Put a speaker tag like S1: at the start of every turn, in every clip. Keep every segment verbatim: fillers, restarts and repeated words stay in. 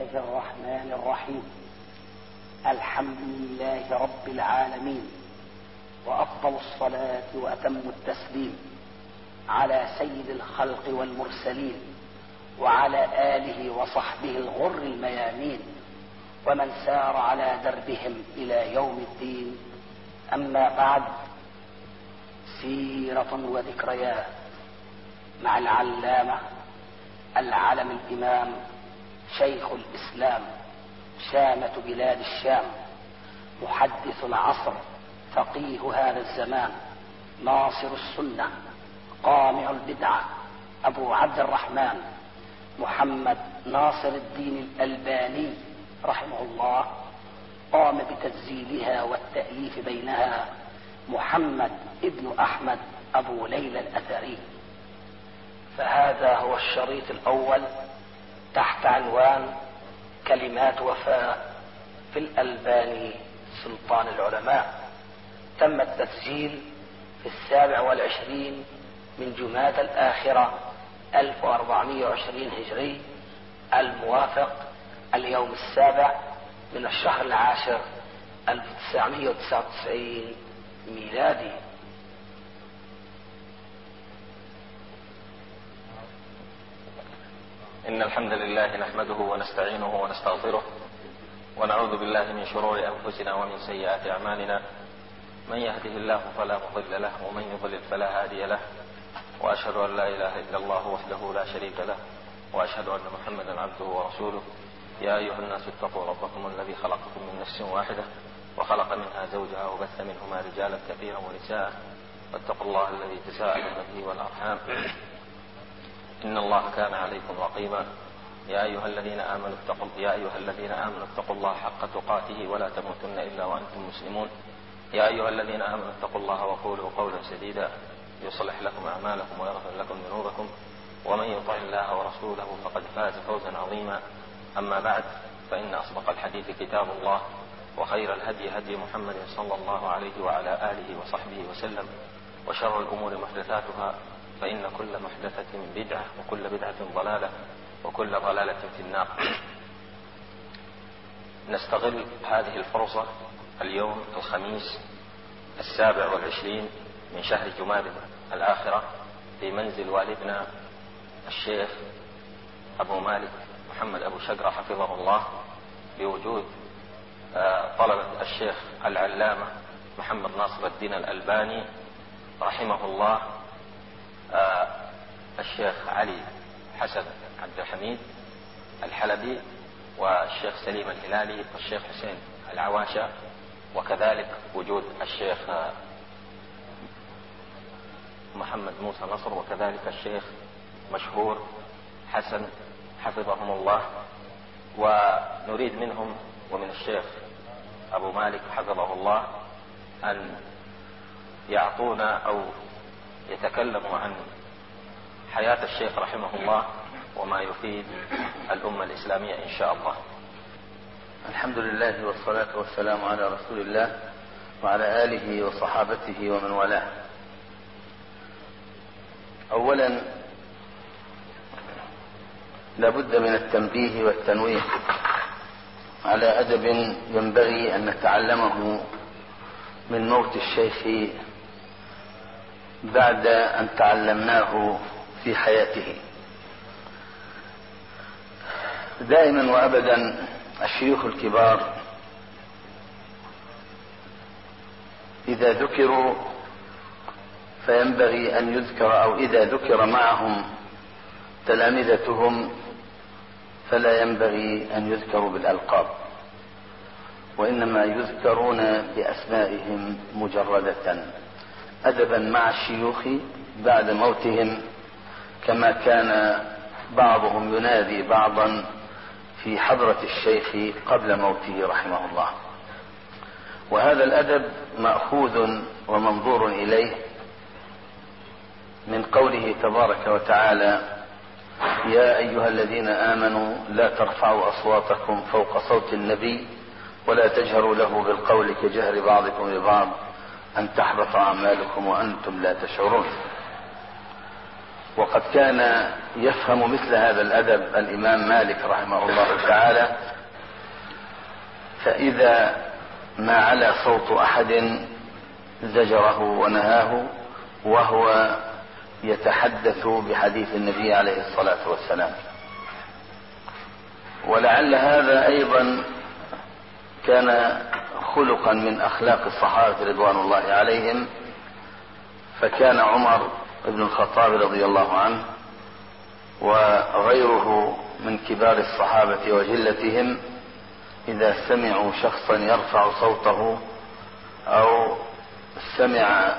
S1: الله الرحمن الرحيم. الحمد لله رب العالمين، وأفضل الصلاة وأتم التسليم على سيد الخلق والمرسلين وعلى آله وصحبه الغر الميامين ومن سار على دربهم إلى يوم الدين. أما بعد، سيرة وذكريات مع العلامة العلم الإمام شيخ الإسلام شامة بلاد الشام، محدث العصر، فقيه هذا الزمان، ناصر السنة، قامع البدعة، أبو عبد الرحمن محمد ناصر الدين الألباني رحمه الله، قام بتسجيلها والتأليف بينها محمد ابن أحمد أبو ليلى الأثري. فهذا هو الشريط الأول تحت عنوان كلمات وفاء في الألباني سلطان العلماء. تم التسجيل في السابع والعشرين من جمادى الآخرة ألف وأربعمائة وعشرين هجري، الموافق اليوم السابع من الشهر العاشر ألف وتسعمائة وتسعة وتسعين ميلادي.
S2: إن الحمد لله نحمده ونستعينه ونستغفره ونعوذ بالله من شرور أنفسنا ومن سيئات أعمالنا، من يهده الله فلا مضل له ومن يضلل فلا هادي له، وأشهد أن لا إله إلا الله وحده لا شريك له، وأشهد أن محمدا عبده ورسوله. يا أيها الناس اتقوا ربكم الذي خلقكم من نفس واحدة وخلق منها زوجها وبث منهما رجالا كثيرا ونساء، واتقوا الله الذي تساءلون به والأرحام إن الله كان عليكم رقيبا. يا أيها الذين آمنوا اتقوا يا أيها الذين آمنوا اتقوا الله حق تقاته ولا تموتن إلا وأنتم مسلمون. يا أيها الذين آمنوا اتقوا الله وقولوا قولا سديدا يصلح لكم أعمالكم ويغفر لكم ذنوبكم، ومن يطع الله ورسوله فقد فاز فوزا عظيما. أما بعد، فإن أصدق الحديث كتاب الله، وخير الهدي هدي محمد صلى الله عليه وعلى آله وصحبه وسلم، وشر الأمور محدثاتها، فإن كل محدثة بدعة وكل بدعة ضلالة وكل ضلالة في النار. نستغل هذه الفرصة اليوم الخميس السابع والعشرين من شهر جمادى الآخرة في منزل والدنا الشيخ أبو مالك محمد أبو شقرة حفظه الله، بوجود طلبة الشيخ العلامة محمد ناصر الدين الألباني رحمه الله، الشيخ علي حسن عبد الحميد الحلبي، والشيخ سليم الهلالي، والشيخ حسين العواشة، وكذلك وجود الشيخ محمد موسى نصر، وكذلك الشيخ مشهور حسن حفظهم الله. ونريد منهم ومن الشيخ أبو مالك حفظه الله أن يعطونا أو يتكلموا عن حياة الشيخ رحمه الله وما يفيد الأمة الإسلامية إن شاء الله.
S3: الحمد لله والصلاة والسلام على رسول الله وعلى آله وصحابته ومن والاه. أولا لابد من التنبيه والتنويه على أدب ينبغي أن نتعلمه من موت الشيخ بعد أن تعلمناه في حياته. دائما وأبدا الشيوخ الكبار إذا ذكروا فينبغي أن يذكر، أو إذا ذكر معهم تلامذتهم فلا ينبغي أن يذكروا بالألقاب، وإنما يذكرون بأسمائهم مجردة أدبا مع الشيوخ بعد موتهم، كما كان بعضهم ينادي بعضا في حضرة الشيخ قبل موته رحمه الله. وهذا الأدب مأخوذ ومنظور إليه من قوله تبارك وتعالى: يا أيها الذين آمنوا لا ترفعوا أصواتكم فوق صوت النبي ولا تجهروا له بالقول كجهر بعضكم لبعض أن تحبط أعمالكم وأنتم لا تشعرون. وقد كان يفهم مثل هذا الأدب الإمام مالك رحمه الله تعالى، فإذا ما علا صوت أحد زجره ونهاه وهو يتحدث بحديث النبي عليه الصلاة والسلام. ولعل هذا أيضا كان خلقا من أخلاق الصحابة رضوان الله عليهم، فكان عمر بن الخطاب رضي الله عنه وغيره من كبار الصحابة وجلتهم إذا سمعوا شخصا يرفع صوته أو سمع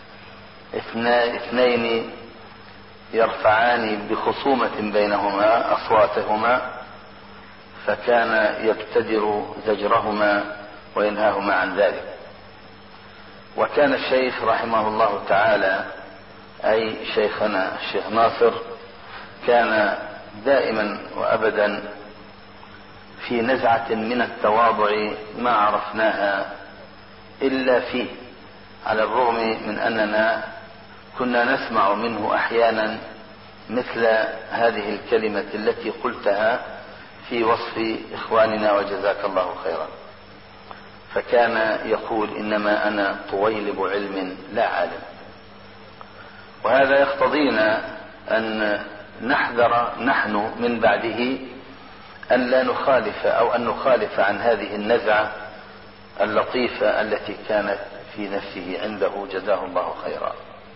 S3: اثنين يرفعان بخصومة بينهما أصواتهما فكان يبتدر زجرهما وينهاهما عن ذلك. وكان الشيخ رحمه الله تعالى أي شيخنا الشيخ ناصر كان دائما وأبدا في نزعة من التواضع ما عرفناها إلا فيه، على الرغم من أننا كنا نسمع منه أحيانا مثل هذه الكلمة التي قلتها في وصف إخواننا وجزاك الله خيرا. فكان يقول إنما أنا طويلب علم لا عالم. وهذا يقتضينا أن نحذر نحن من بعده أن لا نخالف أو أن نخالف عن هذه النزعة اللطيفة التي كانت في نفسه عنده جزاه الله خيرا.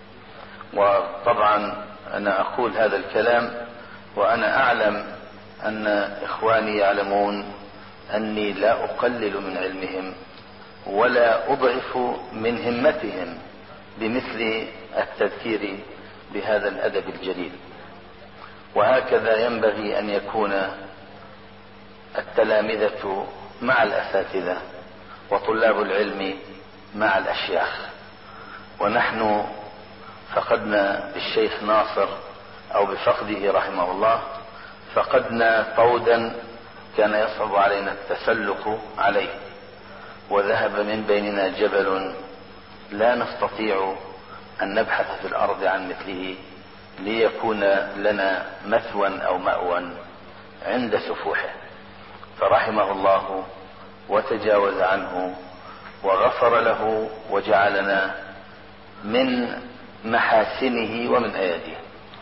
S3: وطبعا أنا أقول هذا الكلام وأنا أعلم أن إخواني يعلمون أني لا أقلل من علمهم ولا أضعف من همتهم بمثل التذكير بهذا الأدب الجليل. وهكذا ينبغي أن يكون التلامذة مع الأساتذة وطلاب العلم مع الأشياخ. ونحن فقدنا بالشيخ ناصر أو بفقده رحمه الله فقدنا طودا كان يصعب علينا التسلق عليه، وذهب من بيننا جبل لا نستطيع أن نبحث في الأرض عن مثله ليكون لنا مثوى أو مأوى عند سفوحه. فرحمه الله وتجاوز عنه وغفر له وجعلنا من محاسنه ومن أيديه.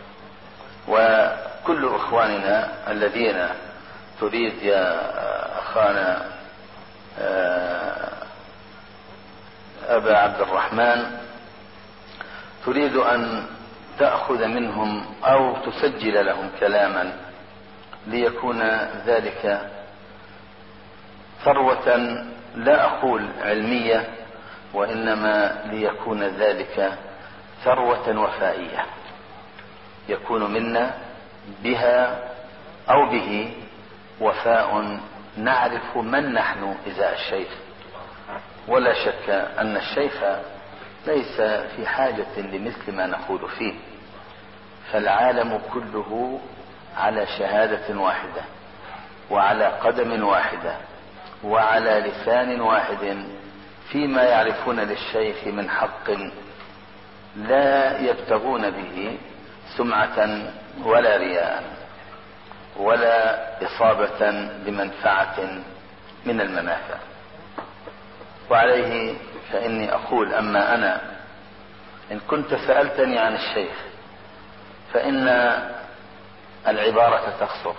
S3: وكل إخواننا الذين تريد يا أخانا أبا عبد الرحمن تريد أن تأخذ منهم أو تسجل لهم كلاما ليكون ذلك ثروة لا أقول علمية، وإنما ليكون ذلك ثروة وفائية يكون منا بها أو به وفاء نعرف من نحن إزاء الشيخ. ولا شك أن الشيخ ليس في حاجة لمثل ما نقول فيه، فالعالم كله على شهادة واحدة وعلى قدم واحدة وعلى لسان واحد فيما يعرفون للشيخ من حق لا يبتغون به سمعة ولا رياء ولا إصابة لمنفعة من المنافع. وعليه فإني أقول أما أنا إن كنت سألتني عن الشيخ فإن العبارة تقصر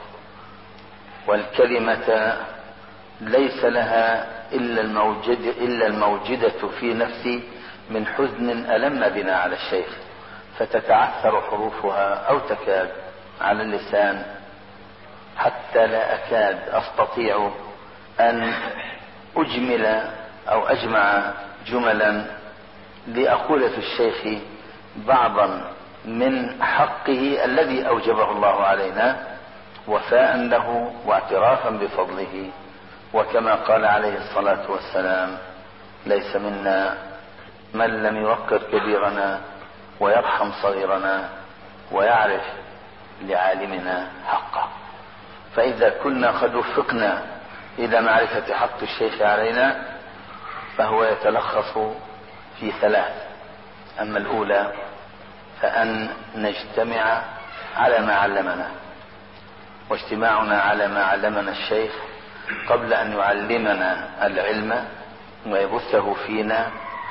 S3: والكلمة ليس لها إلا الموجد إلا الموجدة في نفسي من حزن ألم بنا على الشيخ، فتتعثر حروفها أو تكاد على اللسان حتى لا أكاد أستطيع أن أجمل أو أجمع جملا لأقول في الشيخ بعضا من حقه الذي أوجبه الله علينا وفاء له واعترافا بفضله. وكما قال عليه الصلاة والسلام ليس منا من لم يوقر كبيرنا ويرحم صغيرنا ويعرف لعالمنا حقه. فإذا كنا قد وفقنا إلى معرفة حق الشيخ علينا فهو يتلخص في ثلاث. أما الأولى فأن نجتمع على ما علمنا، واجتماعنا على ما علمنا الشيخ قبل أن يعلمنا العلم ويبثه فينا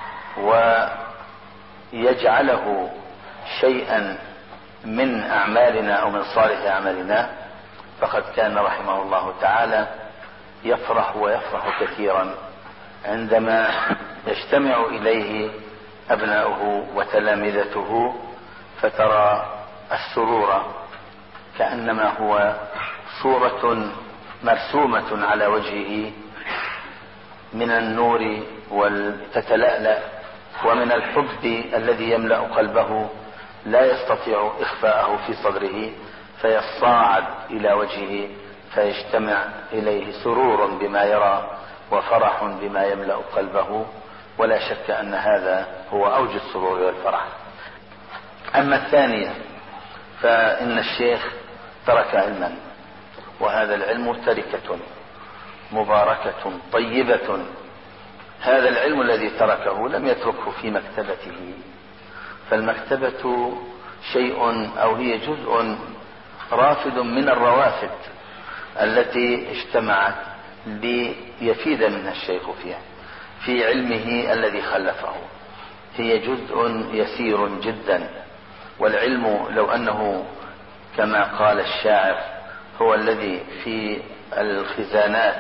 S3: ويجعله شيئا من أعمالنا أو من صالح أعمالنا، فقد كان رحمه الله تعالى يفرح ويفرح كثيرا عندما يجتمع إليه أبناؤه وتلامذته، فترى السرور كأنما هو صورة مرسومة على وجهه من النور والتتلألأ ومن الحب الذي يملأ قلبه لا يستطيع إخفاءه في صدره، فيصاعد إلى وجهه فيجتمع إليه سرور بما يرى وفرح بما يملأ قلبه، ولا شك أن هذا هو أوج السرور والفرح. أما الثانية فإن الشيخ ترك علما، وهذا العلم تركة مباركة طيبة. هذا العلم الذي تركه لم يتركه في مكتبته، فالمكتبة شيء أو هي جزء رافد من الروافد التي اجتمعت ليفيد منها الشيخ فيها في علمه الذي خلفه. هي جزء يسير جدا، والعلم لو أنه كما قال الشاعر هو الذي في الخزانات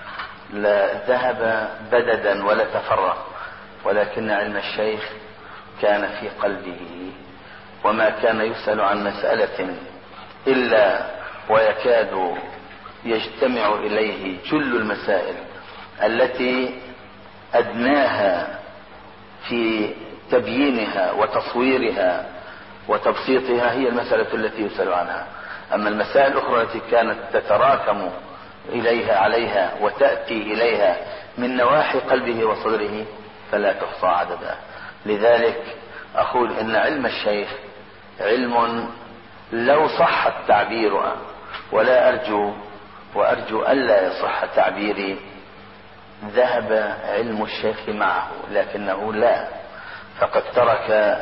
S3: لذهب بددا ولا تفرق، ولكن علم الشيخ كان في قلبه، وما كان يسأل عن مسألة إلا ويكاد يجتمع إليه جل المسائل التي أدناها في تبيينها وتصويرها وتبسيطها هي المسألة التي يسأل عنها. أما المسائل الأخرى التي كانت تتراكم إليها عليها وتأتي إليها من نواحي قلبه وصدره فلا تحصى عددها. لذلك أقول إن علم الشيخ علم لو صح التعبير، ولا أرجو وأرجو ألا يصح تعبيري، ذهب علم الشيخ معه، لكنه لا، فقد ترك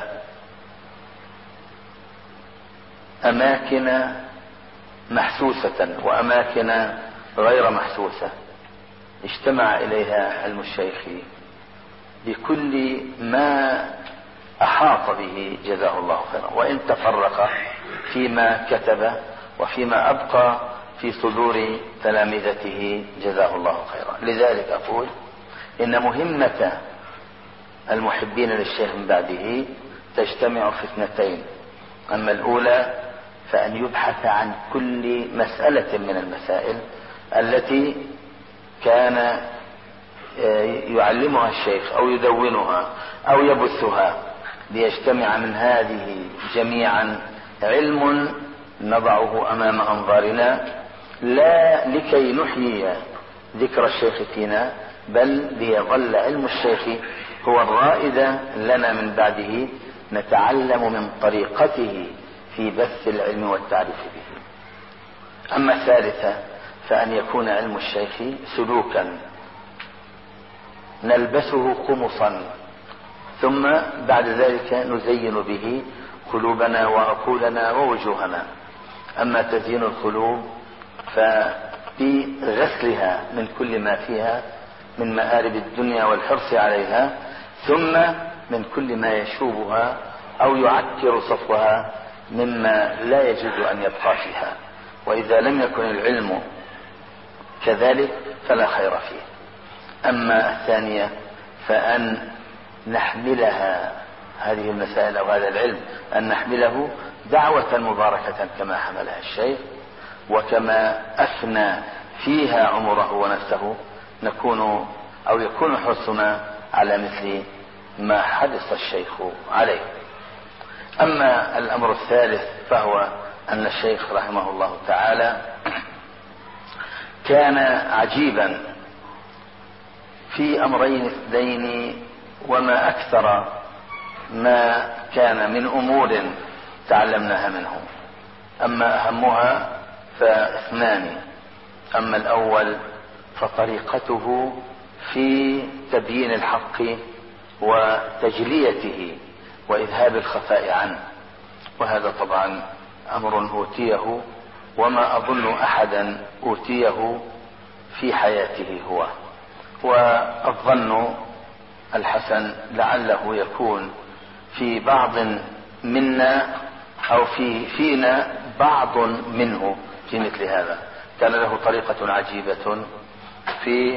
S3: أماكن محسوسة وأماكن غير محسوسة اجتمع إليها علم الشيخ بكل ما أحاط به جزاه الله خيرا، وإن تفرق فيما كتب وفيما أبقى في صدور تلامذته جزاه الله خيرا. لذلك أقول إن مهمة المحبين للشيخ من بعده تجتمع في اثنتين. أما الأولى فأن يبحث عن كل مسألة من المسائل التي كان يعلمها الشيخ أو يدونها أو يبثها، ليجتمع من هذه جميعا علم نضعه أمام أنظارنا، لا لكي نحيي ذكر الشيخ فينا، بل ليظل علم الشيخ هو الرائد لنا من بعده، نتعلم من طريقته في بث العلم والتعريف به. أما الثالثة فأن يكون علم الشيخ سلوكا نلبسه قمصا، ثم بعد ذلك نزين به قلوبنا وعقولنا ووجوهنا. أما تزيين القلوب فبغسلها من كل ما فيها من مآرب الدنيا والحرص عليها، ثم من كل ما يشوبها أو يعكر صفوها مما لا يجوز أن يبقى فيها. وإذا لم يكن العلم كذلك فلا خير فيه. أما الثانية فأن نحملها هذه المسائل أو هذا العلم أن نحمله دعوة مباركة كما حملها الشيخ، وكما أفنى فيها عمره ونفسه نكون أو يكون حرصنا على مثل ما حرص الشيخ عليه. أما الأمر الثالث فهو أن الشيخ رحمه الله تعالى كان عجيبا في أمرين اثنين، وما أكثر ما كان من أمور تعلمناها منه. أما أهمها فاثنان. أما الأول فطريقته في تبيين الحق وتجليته وإذهاب الخفاء عنه، وهذا طبعا أمر أوتيه وما أظن أحدا أوتيه في حياته هو. والظن الحسن لعله يكون في بعض منا أو في فينا بعض منه في مثل هذا. كان له طريقة عجيبة في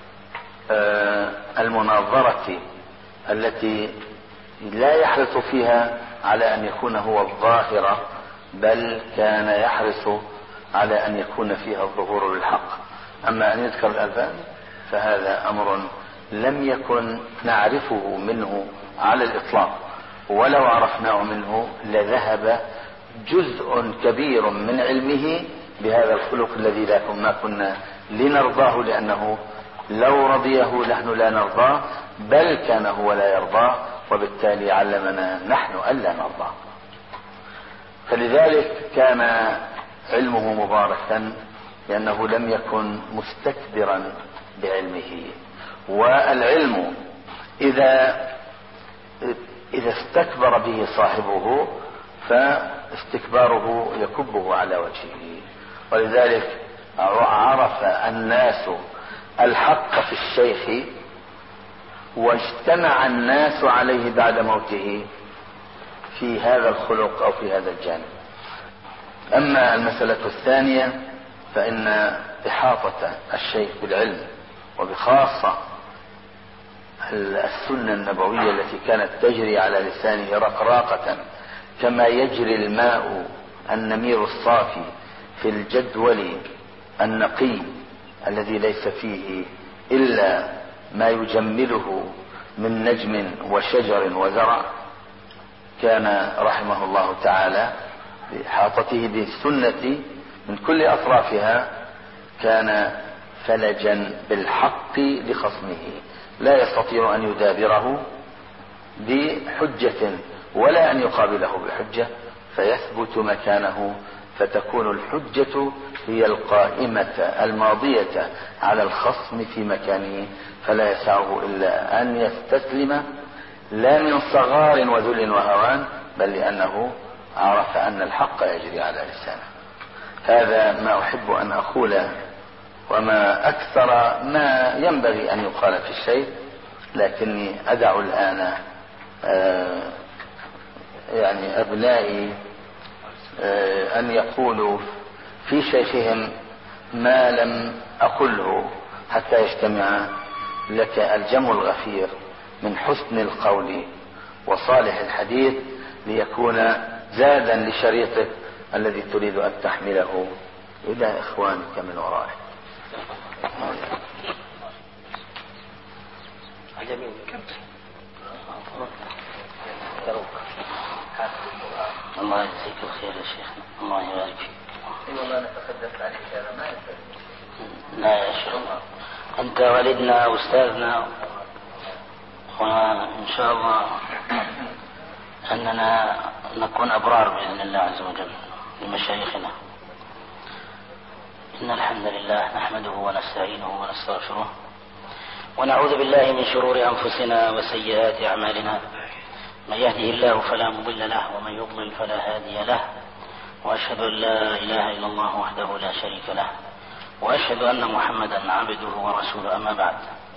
S3: المناظرة التي لا يحرص فيها على أن يكون هو الظاهر، بل كان يحرص على أن يكون فيها الظهور للحق. أما أن يذكر الألفاظ فهذا أمر لم يكن نعرفه منه على الإطلاق، ولو عرفناه منه لذهب جزء كبير من علمه بهذا الخلق الذي لا ما كنا لنرضاه، لأنه لو رضيه نحن لا نرضاه، بل كان هو لا يرضاه، وبالتالي علمنا نحن ألا نرضاه. فلذلك كان علمه مباركا، لأنه لم يكن مستكبرا بعلمه. والعلم إذا إذا استكبر به صاحبه فاستكباره يكبه على وجهه. ولذلك عرف الناس الحق في الشيخ واجتمع الناس عليه بعد موته في هذا الخلق أو في هذا الجانب. أما المسألة الثانية فإن إحاطة الشيخ بالعلم، وبخاصة السنة النبوية التي كانت تجري على لسانه رقراقة كما يجري الماء النمير الصافي في الجدول النقي الذي ليس فيه إلا ما يجمله من نجم وشجر وزرع، كان رحمه الله تعالى بإحاطته بالسنة من كل أطرافها كان فلجا بالحق لخصمه، لا يستطيع أن يدابره بحجة ولا أن يقابله بحجة، فيثبت مكانه، فتكون الحجة هي القائمة الماضية على الخصم في مكانه، فلا يسعه إلا أن يستسلم، لا من صغار وذل وهوان، بل لأنه عرف أن الحق يجري على لسانه. هذا ما أحب أن أقوله، وما أكثر ما ينبغي أن يقال في الشيء، لكني أدع الآن آه يعني أبنائي آه أن يقولوا في شيخهم ما لم أقله، حتى يجتمع لك الجمع الغفير من حسن القول وصالح الحديث، ليكون زادا لشريطك الذي تريد أن تحمله إلى إخوانك من ورائك.
S1: الله يجزيك الخير يا شيخ، الله يبارك فيك.
S3: والله نتحدث عليك هذا ما يفعل.
S1: لا يا شيخ، أنت والدنا وأستاذنا، وإن شاء الله أننا نكون أبرار بإذن الله عز وجل لمشايخنا. إن الحمد لله نحمده ونستعينه ونستغفره، ونعوذ بالله من شرور أنفسنا وسيئات أعمالنا. من يهده الله فلا مضل له، ومن يضلل فلا هادي له، وأشهد أن لا إله إلا الله وحده لا شريك له، وأشهد أن محمدا عبده ورسوله. أما بعد،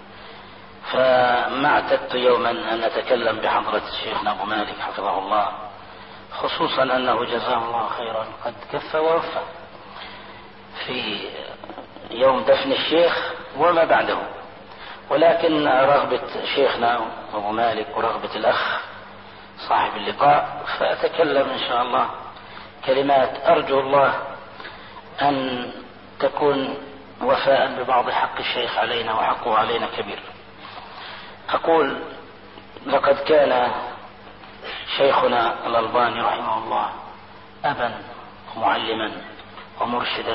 S1: فما اعتدت يوما أن نتكلم بحضرة شيخنا أبو مالك حفظه الله، خصوصا أنه جزاه الله خيرا قد كف ووفى في يوم دفن الشيخ وما بعده، ولكن رغبة شيخنا أبو مالك ورغبة الأخ صاحب اللقاء، فأتكلم إن شاء الله كلمات أرجو الله أن تكون وفاء ببعض حق الشيخ علينا، وحقه علينا كبير. أقول: لقد كان شيخنا الألباني رحمه الله أبا ومعلما ومرشدا،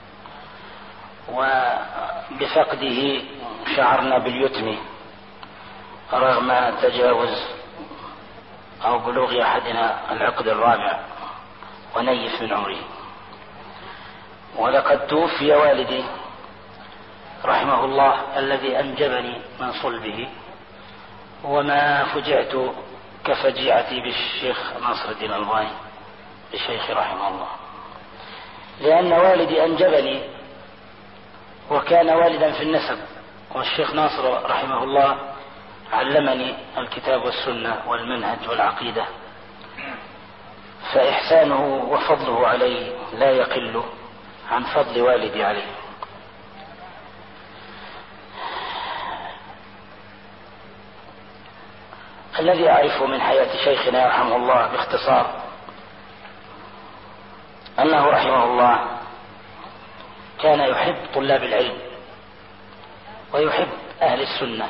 S1: وبفقده شعرنا باليتم رغم تجاوز أو بلوغ أحدنا العقد الرابع ونيف من عمره. ولقد توفي والدي رحمه الله الذي أنجبني من صلبه، وما فجعت كفجيعتي بالشيخ ناصر الدين الألباني بشيخي رحمه الله، لأن والدي أنجبني وكان والدا في النسب، والشيخ ناصر رحمه الله علمني الكتاب والسنة والمنهج والعقيدة، فإحسانه وفضله علي لا يقل عن فضل والدي عليه. الذي أعرفه من حياة شيخنا رحمه الله باختصار أنه رحمه الله كان يحب طلاب العلم ويحب أهل السنة،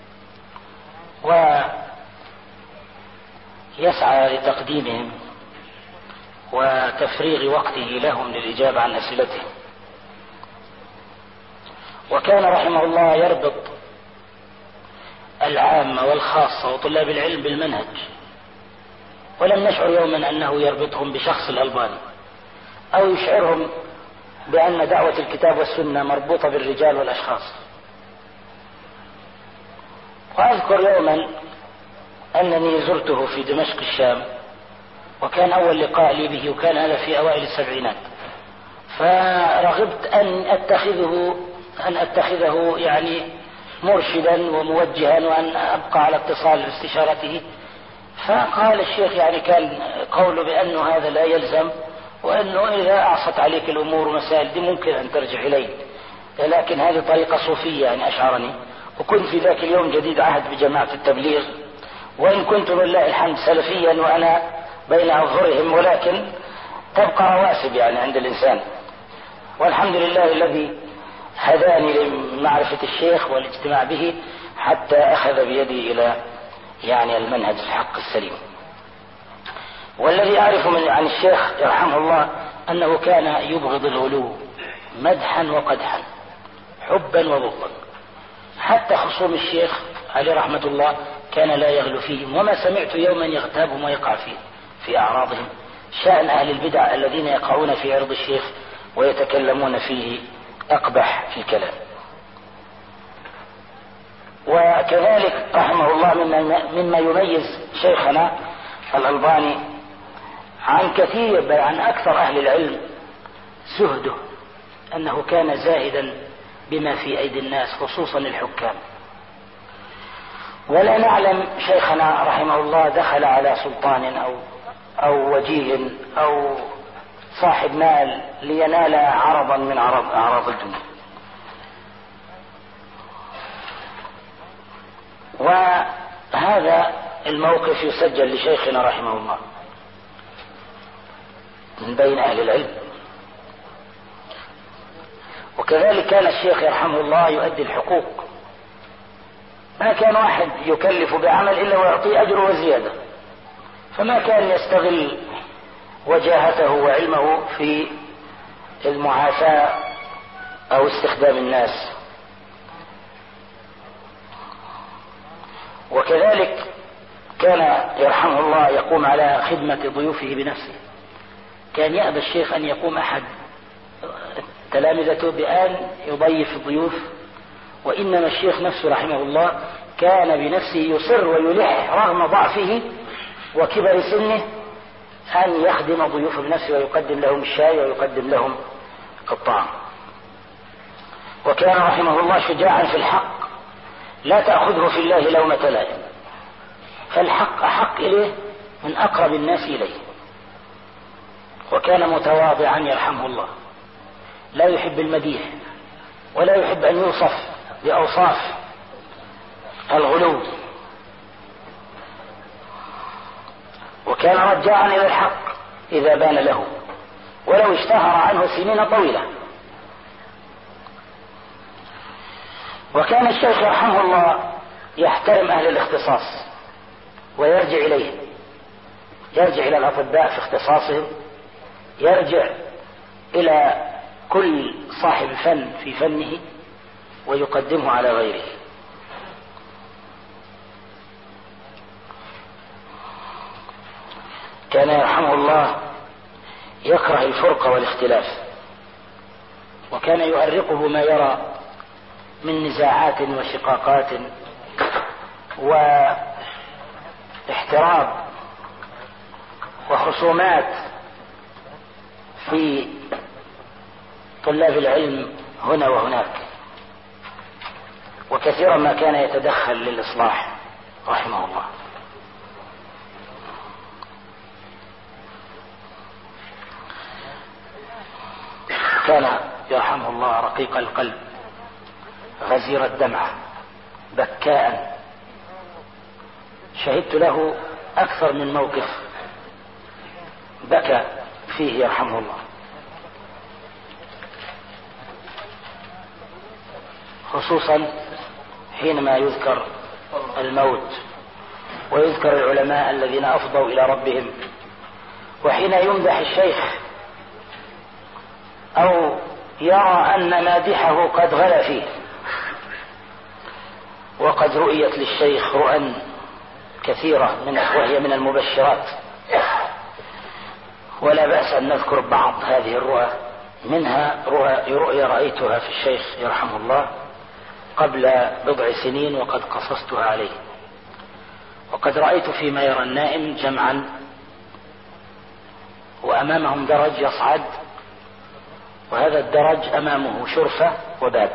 S1: ويسعى لتقديمهم وتفريغ وقته لهم للإجابة عن أسئلتهم. وكان رحمه الله يربط العامة والخاصة وطلاب العلم بالمنهج، ولم نشعر يوما أنه يربطهم بشخص الألباني أو يشعرهم بأن دعوة الكتاب والسنة مربوطة بالرجال والأشخاص. وأذكر يوما أنني زرته في دمشق الشام، وكان أول لقاء لي به، وكان هذا في أوائل السبعينات، فرغبت أن أتخذه أن أتخذه يعني مرشدا وموجها، وأن أبقى على اتصال باستشارته. فقال الشيخ يعني كان قوله بأنه هذا لا يلزم، وأنه إذا أعصت عليك الأمور ومسائل دي ممكن أن ترجع إليه، لكن هذه طريقة صوفية يعني أشعرني. وكنت في ذاك اليوم جديد عهد بجماعة التبليغ، وإن كنت لله الحمد سلفيا وأنا بين أظهرهم، ولكن تبقى رواسب يعني عند الإنسان. والحمد لله الذي هداني لمعرفة الشيخ والاجتماع به حتى أخذ بيدي إلى يعني المنهج الحق السليم. والذي أعرف من عن الشيخ يرحمه الله أنه كان يبغض الغلو مدحا وقدحا، حبا وبغضا. حتى خصوم الشيخ عليه رحمة الله كان لا يغلو فيهم، وما سمعت يوما يغتابهم ويقع فيه في أعراضهم، شأن أهل البدع الذين يقعون في عرض الشيخ ويتكلمون فيه أقبح في الكلام. وكذلك رحمه الله مما يميز شيخنا الألباني عن كثير بل عن أكثر أهل العلم زهده، أنه كان زاهدا بما في أيدي الناس خصوصا الحكام. ولا نعلم شيخنا رحمه الله دخل على سلطان أو أو وجيه أو صاحب مال لينال عرضا من عرض أعراض الدنيا. وهذا الموقف يسجل لشيخنا رحمه الله من بين أهل العلم. وكذلك كان الشيخ يرحمه الله يؤدي الحقوق، ما كان واحد يكلف بعمل إلا ويعطيه أجر وزيادة، فما كان يستغل وجاهته وعلمه في المعافاة أو استخدام الناس. وكذلك كان يرحمه الله يقوم على خدمة ضيوفه بنفسه. كان يأبى الشيخ أن يقوم أحد تلامذته بأن يضيف الضيوف، وإنما الشيخ نفسه رحمه الله كان بنفسه يصر ويلح رغم ضعفه وكبر سنه أن يخدم ضيوفه بنفسه ويقدم لهم الشاي ويقدم لهم الطعام. وكان رحمه الله شجاعا في الحق، لا تأخذه في الله لومة لائم، فالحق أحق إليه من أقرب الناس إليه. وكان متواضعا يرحمه الله، لا يحب المديح ولا يحب أن يوصف بأوصاف الغلو، وكان رجاعا إلى الحق إذا بان له ولو اشتهر عنه سنين طويلة. وكان الشيخ يرحمه الله يحترم أهل الاختصاص ويرجع إليهم، يرجع إلى الأطباء في اختصاصهم، يرجع إلى كل صاحب فن في فنه ويقدمه على غيره. كان يرحمه الله يكره الفرقة والاختلاف، وكان يؤرقه ما يرى من نزاعات وشقاقات واحتراب وخصومات في طلاب العلم هنا وهناك، وكثيرا ما كان يتدخل للإصلاح رحمه الله. كان يرحمه الله رقيق القلب غزير الدمعة بكاء، شهدت له أكثر من موقف بكى فيه يرحمه الله، خصوصا حينما يذكر الموت ويذكر العلماء الذين أفضوا إلى ربهم، وحين يمدح الشيخ أو يرى أن مادحه قد غلا فيه. وقد رؤيت للشيخ رؤى كثيرة من وهي من المبشرات، ولا بأس أن نذكر بعض هذه الرؤى. منها رؤيا رأيتها في الشيخ يرحمه الله قبل بضع سنين وقد قصصتها عليه. وقد رأيت فيما يرى النائم جمعا وأمامهم درج يصعد، وهذا الدرج أمامه شرفة وباب.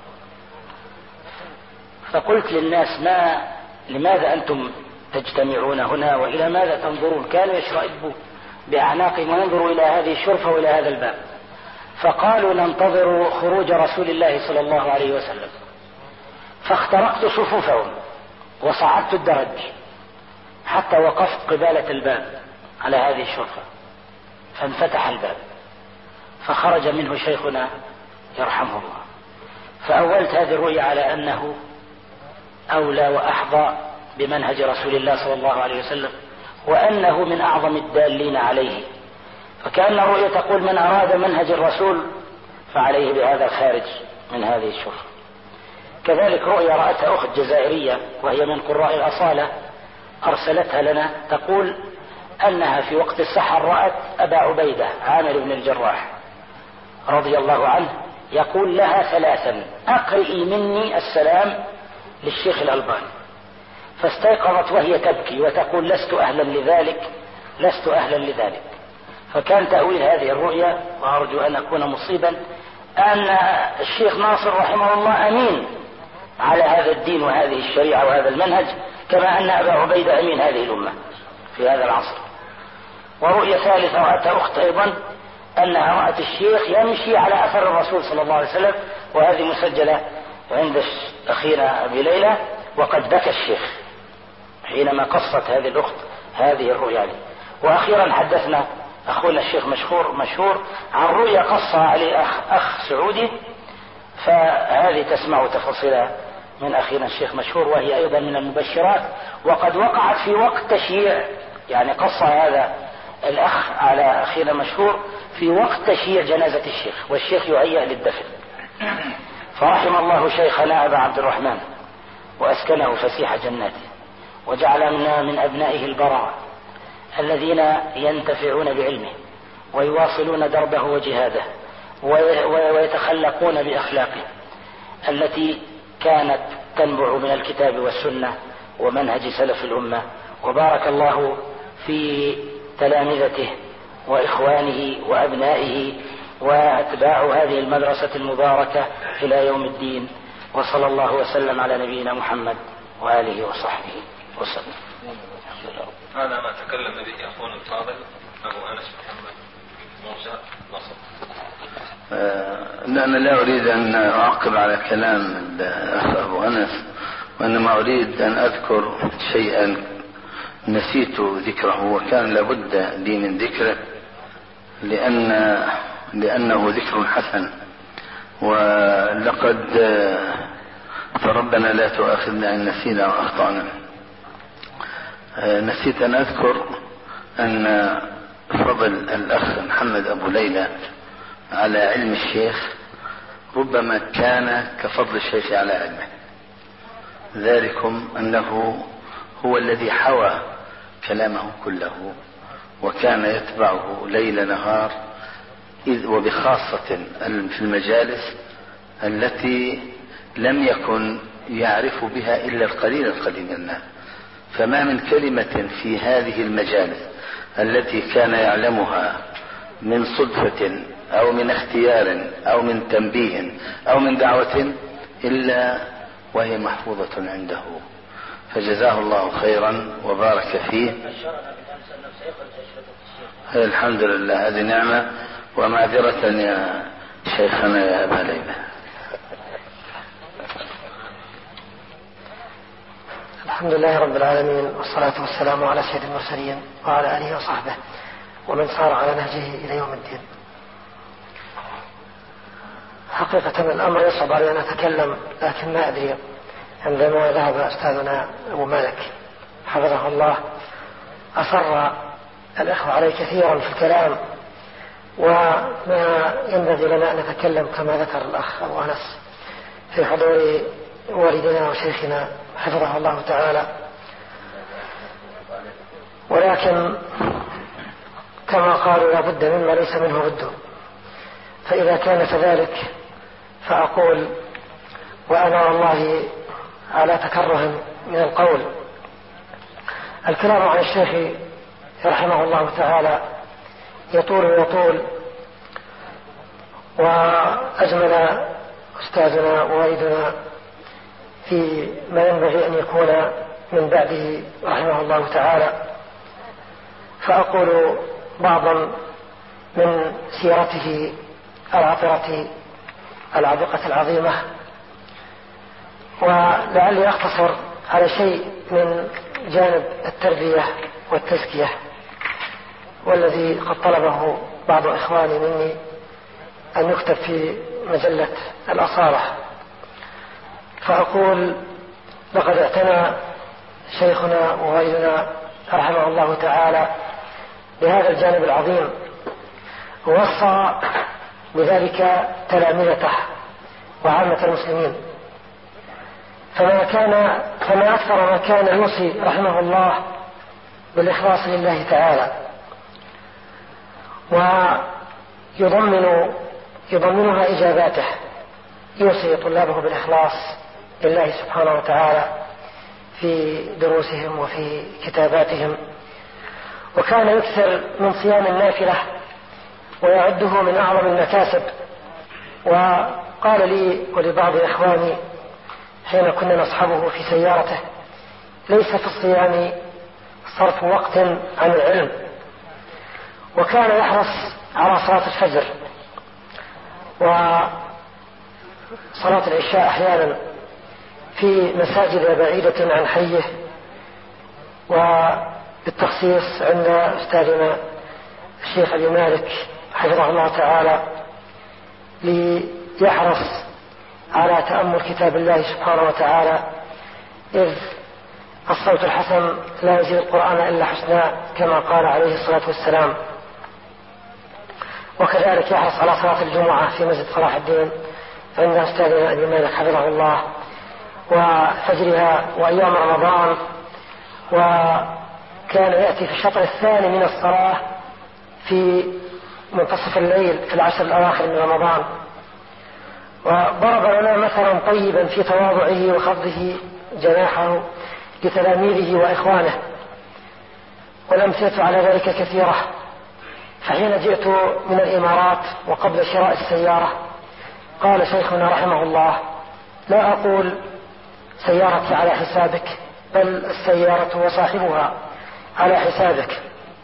S1: فقلت للناس: ما لماذا أنتم تجتمعون هنا وإلى ماذا تنظرون؟ كانوا يشرئبوا بأعناقهم وينظروا إلى هذه الشرفة وإلى هذا الباب. فقالوا: ننتظر خروج رسول الله صلى الله عليه وسلم. فاخترقت صفوفهم وصعدت الدرج حتى وقفت قبالة الباب على هذه الشرفة، فانفتح الباب فخرج منه شيخنا يرحمه الله. فأولت هذه الرؤيا على أنه أولى وأحظى بمنهج رسول الله صلى الله عليه وسلم، وأنه من أعظم الدالين عليه. فكأن الرؤيا تقول: من أراد منهج الرسول فعليه بهذا الخارج من هذه الشرفة. كذلك رؤيا رأتها أخت جزائرية وهي من قراء الأصالة أرسلتها لنا، تقول أنها في وقت السحر رأت أبا عبيدة عامر بن الجراح رضي الله عنه يقول لها ثلاثا: أقرئي مني السلام للشيخ الألباني. فاستيقظت وهي تبكي وتقول: لست أهلا لذلك، لست أهلا لذلك. فكان تأويل هذه الرؤيا، وأرجو أن أكون مصيبا، أن الشيخ ناصر رحمه الله أمين على هذا الدين وهذه الشريعة وهذا المنهج، كما أن أبا عبيدة أمين هذه الأمة في هذا العصر. ورؤية ثالثة رأتها أخت أيضا، أنها رأت الشيخ يمشي على أثر الرسول صلى الله عليه وسلم، وهذه مسجلة عند أخينا أبي ليلى. وقد بكى الشيخ حينما قصت هذه الأخت هذه الرؤيا لي. وأخيرا حدثنا أخونا الشيخ مشهور مشهور عن رؤيا قصها عليه أخ, أخ سعودي، فهذه تسمع تفاصيلها من أخينا الشيخ مشهور، وهي أيضا من المبشرات. وقد وقعت في وقت تشييع، يعني قص هذا الأخ على أخينا مشهور في وقت تشييع جنازة الشيخ، والشيخ يهيأ للدفن. فرحم الله شيخنا أبا عبد الرحمن وأسكنه فسيح جناته، وجعلنا من أبنائه البراء الذين ينتفعون بعلمه ويواصلون دربه وجهاده ويتخلقون بأخلاقه التي كانت تنبع من الكتاب والسنة ومنهج سلف الأمة. وبارك الله في تلامذته وإخوانه وأبنائه وأتباع هذه المدرسة المباركة إلى يوم الدين. وصلى الله وسلم على نبينا محمد وآله وصحبه وسلم.
S2: هذا ما تكلم به أخونا الفاضل أبو أنس محمد موسى نصر.
S3: أنا لا أريد أن أعقب على كلام أبو أنس، وإنما أريد أن أذكر شيئا نسيت ذكره وكان لابد لي من ذكره، لأن لأنه ذكر حسن. ولقد فربنا لا تؤاخذنا إن نسينا وأخطأنا. نسيت أن أذكر أن فضل الأخ محمد أبو ليلى على علم الشيخ ربما كان كفضل الشيخ على علمه، ذلكم أنه هو الذي حوى كلامه كله وكان يتبعه ليل نهار، إذ وبخاصة في المجالس التي لم يكن يعرف بها إلا القليل القليل من الناس. فما من كلمة في هذه المجالس التي كان يعلمها من صدفة أو من اختيار أو من تنبيه أو من دعوة إلا وهي محفوظة عنده، فجزاه الله خيرا وبارك فيه. الحمد لله، هذه نعمة. ومعذرة يا شيخنا يا أبا ليلى.
S4: الحمد لله رب العالمين، والصلاة والسلام على سيد المرسلين وعلى آله وصحبه ومن صار على نهجه إلى يوم الدين. حقيقة الأمر يصعب علي أن أتكلم، لكن ما أدري، عندما ذهب أستاذنا أبو مالك حفظه الله أصر الإخوة عليه كثيرا في الكلام، وما ينبغي لنا أن نتكلم كما ذكر الأخ أبو أنس في حضور والدنا وشيخنا حفظه الله تعالى. ولكن كما قالوا لا بد مما ليس منه بد، فإذا كان كذلك فأقول وأنا والله على تكره من القول. الكلام عن الشيخ رحمه الله تعالى يطول ويطول، وأجمل أستاذنا ووالدنا في ما ينبغي أن يكون من بعده رحمه الله تعالى، فأقول بعضا من سيرته العطرة العبقة العظيمة، ولعلي أختصر على شيء من جانب التربية والتزكية، والذي قد طلبه بعض إخواني مني أن يكتب في مجلة الأصالة. فأقول لقد اعتنى شيخنا ووالدنا رحمه الله تعالى بهذا الجانب العظيم، ووصى بذلك تلامذته وعامة المسلمين، فما كان فما أكثر ما كان يوصي رحمه الله بالإخلاص لله تعالى، ويضمن يضمنها إجاباته، يوصي طلابه بالإخلاص لله سبحانه وتعالى في دروسهم وفي كتاباتهم. وكان يكثر من صيام النافلة ويعده من أعظم المكاسب. وقال لي ولبعض إخواني حين كنا نصحبه في سيارته: ليس في الصيام صرف وقت عن العلم. وكان يحرص على صلاة الفجر وصلاة العشاء أحيانا في مساجد بعيدة عن حيه، وبالتخصيص عند أستاذنا الشيخ أبي مالك حفظه الله تعالى، ليحرص على تأمل كتاب الله سبحانه وتعالى، إذ الصوت الحسن لا يزيد القرآن إلا حسنا كما قال عليه الصلاة والسلام. وكذلك يحرص على صلاة الجمعة في مسجد صلاح الدين عند أستاذنا أبي مالك حفظه الله، وفجرها وأيام رمضان. وكان يأتي في الشطر الثاني من الصلاة في منتصف الليل في العشر الأواخر من رمضان. وضرب لنا مثلا طيبا في تواضعه وخفضه جناحه لتلاميذه وإخوانه، والأمثلة على ذلك كثيرة. فحين جئت من الإمارات وقبل شراء السيارة قال شيخنا رحمه الله: لا أقول سيارتي على حسابك، بل السيارة وصاحبها على حسابك.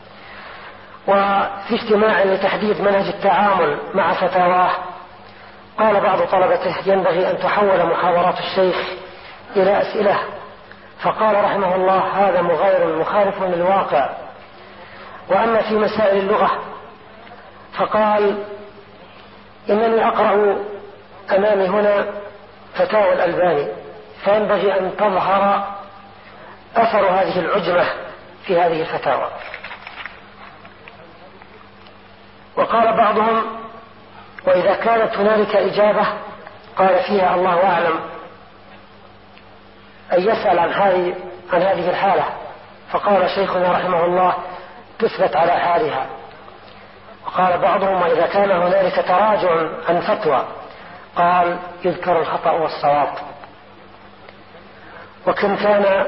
S4: وفي اجتماع لتحديد منهج التعامل مع فتاواه قال بعض طلبته: ينبغي أن تحول محاضرات الشيخ إلى أسئلة. فقال رحمه الله: هذا مغاير مخالف للواقع. وأما في مسائل اللغة فقال: إنني أقرأ أمامي هنا فتاوى الألباني، فينبغي أن تظهر أثر هذه العجمة في هذه الفتاوى. وقال بعضهم: وإذا كانت هنالك إجابة قال فيها الله أعلم، أن يسأل عن هذه عن هذه الحالة. فقال شيخنا رحمه الله: تثبت على حالها. وقال بعضهم: وإذا كان هنالك تراجع عن فتوى قال يذكر الخطأ والصواب. وكم كان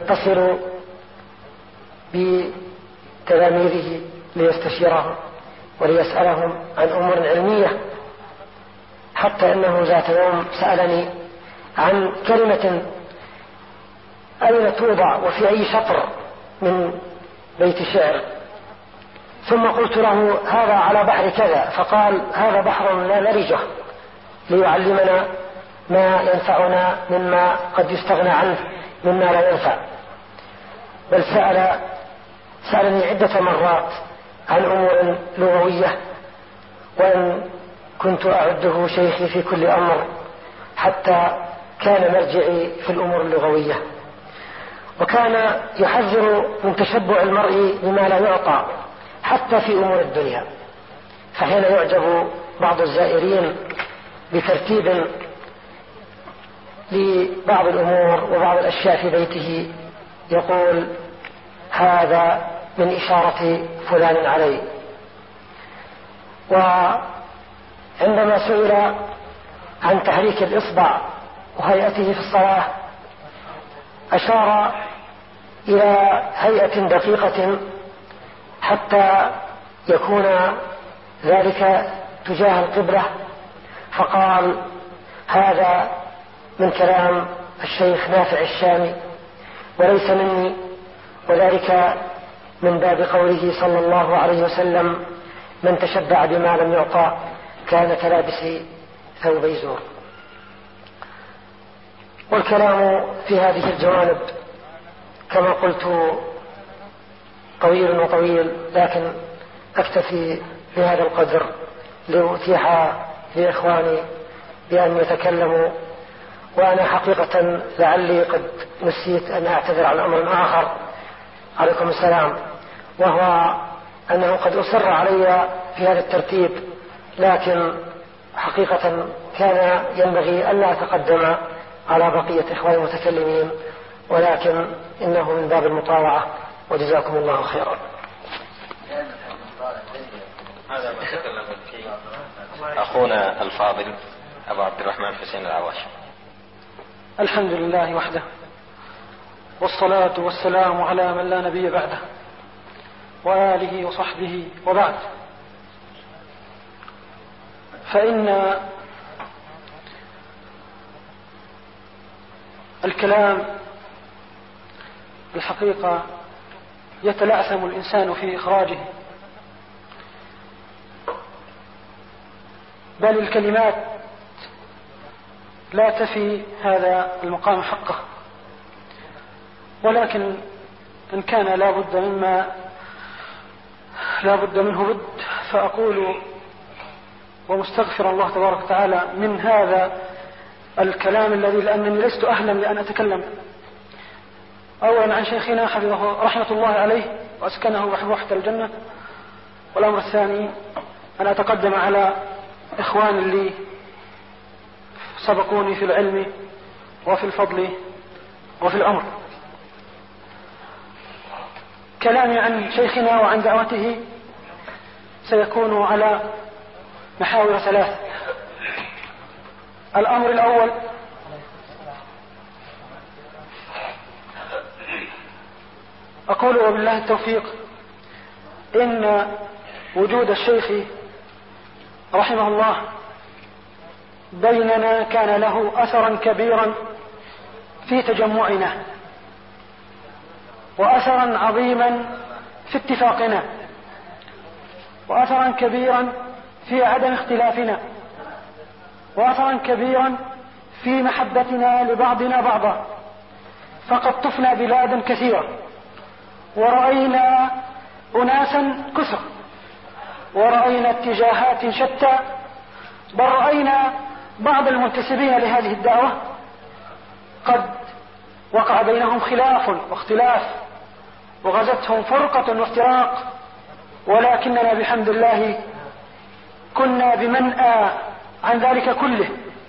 S4: يتصل بتلاميذه ليستشيرهم وليسألهم عن أمور علمية، حتى أنه ذات يوم سألني عن كلمة أين توضع وفي أي شطر من بيت شعر، ثم قلت له هذا على بحر كذا، فقال هذا بحر لا نرجه، ليعلمنا ما ينفعنا مما قد يستغنى عنه مما لا ينفع. بل سأل سألني عدة مرات عن أمور لغوية، وأن كنت أعده شيخي في كل أمر، حتى كان مرجعي في الأمور اللغوية. وكان يحذر من تشبع المرء بما لا يعطى حتى في أمور الدنيا، فحين يعجب بعض الزائرين بترتيب لبعض الأمور وبعض الأشياء في بيته يقول هذا من إشارة فلان عليه. وعندما سئل عن تحريك الإصبع وهيئته في الصلاة أشار إلى هيئة دقيقة حتى يكون ذلك تجاه القبلة، فقال هذا من كلام الشيخ نافع الشامي وليس مني، وذلك من باب قوله صلى الله عليه وسلم من تشبع بما لم يعطى كان كلابس ثوبي زور. والكلام في هذه الجوانب كما قلت طويل وطويل، لكن أكتفي بهذا القدر لأتيح لإخواني بأن يتكلموا. وأنا حقيقة لعلي قد نسيت أن أعتذر عن أمر آخر. عليكم السلام. وهو أنه قد أصر علي في هذا الترتيب، لكن حقيقة كان ينبغي أن لا أتقدم على بقية إخواني المتكلمين، ولكن إنه من باب المطاوعة، وجزاكم الله خيرا.
S2: هذا ما تكلم فيه أخونا الفاضل أبو عبد الرحمن حسين العواش.
S5: الحمد لله وحده، والصلاة والسلام على من لا نبي بعده، وآله وصحبه وبعد. فإن الكلام الحقيقة يتلعثم الإنسان في إخراجه، بل الكلمات لا تفي هذا المقام حقه. ولكن إن كان لا بد مما لا بد منه بد، فأقول ومستغفر الله تبارك وتعالى من هذا الكلام الذي لأنني لست أهلا لأن أتكلم أولا عن شيخنا حفظه رحمة الله عليه وأسكنه بحبوحة الجنة، والأمر الثاني أن أتقدم على إخوان لي سبقوني في العلم وفي الفضل وفي الأمر. كلامي عن شيخنا وعن دعوته سيكون على محاور ثلاث. الأمر الأول أقول وبالله التوفيق إن وجود الشيخ رحمه الله بيننا كان له أثرا كبيرا في تجمعنا، وأثرا عظيما في اتفاقنا، وأثرا كبيرا في عدم اختلافنا، وأثرا كبيرا في محبتنا لبعضنا بعضا. فقد طفنا بلادا كثيرة، ورأينا أناسا كثر، ورأينا اتجاهات شتى، بل رأينا بعض المنتسبين لهذه الدعوة قد وقع بينهم خلاف واختلاف، وغزتهم فرقة وافتراق، ولكننا بحمد الله كنا بمنأى عن ذلك كله،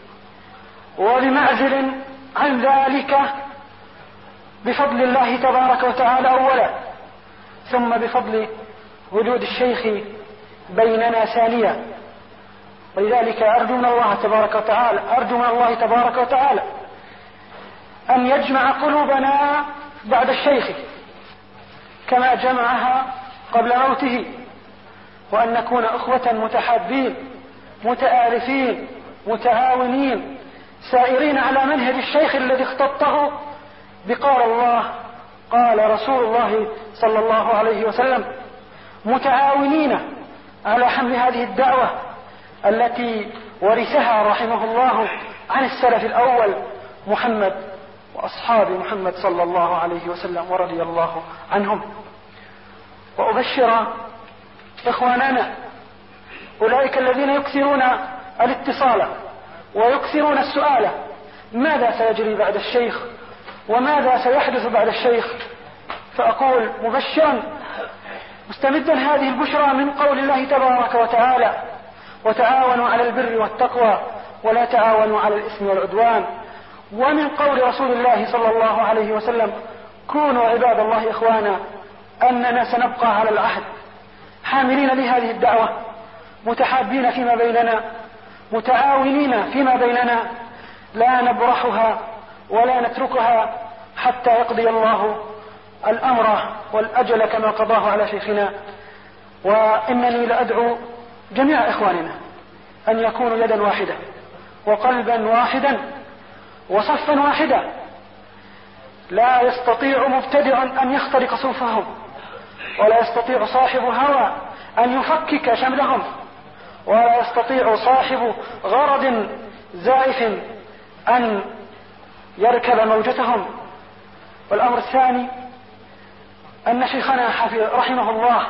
S5: وبمعزل عن ذلك بفضل الله تبارك وتعالى أولا، ثم بفضل وجود الشيخ بيننا ثانيا. ولذلك أرجو من الله تبارك وتعالى أرجو من الله تبارك وتعالى أن يجمع قلوبنا بعد الشيخ كما جمعها قبل موته، وأن نكون أخوة متحابين متآلفين متعاونين سائرين على منهج الشيخ الذي اختطه بقال الله قال رسول الله صلى الله عليه وسلم، متعاونين على حمل هذه الدعوة التي ورثها رحمه الله عن السلف الأول محمد وأصحاب محمد صلى الله عليه وسلم ورضي الله عنهم. وأبشر إخواننا أولئك الذين يكثرون الاتصال ويكثرون السؤال ماذا سيجري بعد الشيخ وماذا سيحدث بعد الشيخ، فأقول مبشرا مستمدا هذه البشرى من قول الله تبارك وتعالى وتعاونوا على البر والتقوى ولا تعاونوا على الإثم والعدوان، ومن قول رسول الله صلى الله عليه وسلم كونوا عباد الله إخوانا، أننا سنبقى على العهد حاملين لهذه الدعوة متحابين فيما بيننا متعاونين فيما بيننا، لا نبرحها ولا نتركها حتى يقضي الله الأمر والأجل كما قضاه على شيخنا. وإنني لأدعو جميع إخواننا أن يكونوا يدا واحدة وقلبا واحدا وصفا واحدا، لا يستطيع مبتدع أن يخترق صوفهم، ولا يستطيع صاحب هوى أن يفكك شملهم، ولا يستطيع صاحب غرض زائف أن يركب موجتهم. والأمر الثاني أن شيخنا رحمه الله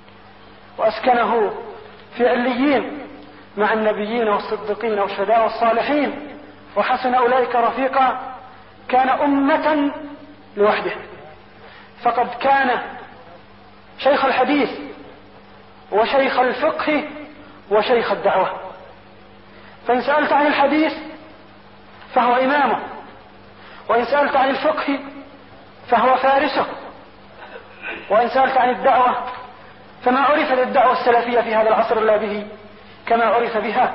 S5: وأسكنه في عليين مع النبيين والصديقين والشهداء والصالحين وحسن أولئك رفيقا، كان أمة لوحده، فقد كان شيخ الحديث وشيخ الفقه وشيخ الدعوة. فإن سألت عن الحديث فهو إمامه، وإن سألت عن الفقه فهو فارسه، وإن سألت عن الدعوة فما عرف للدعوة السلفية في هذا العصر إلا به كما عرف بها.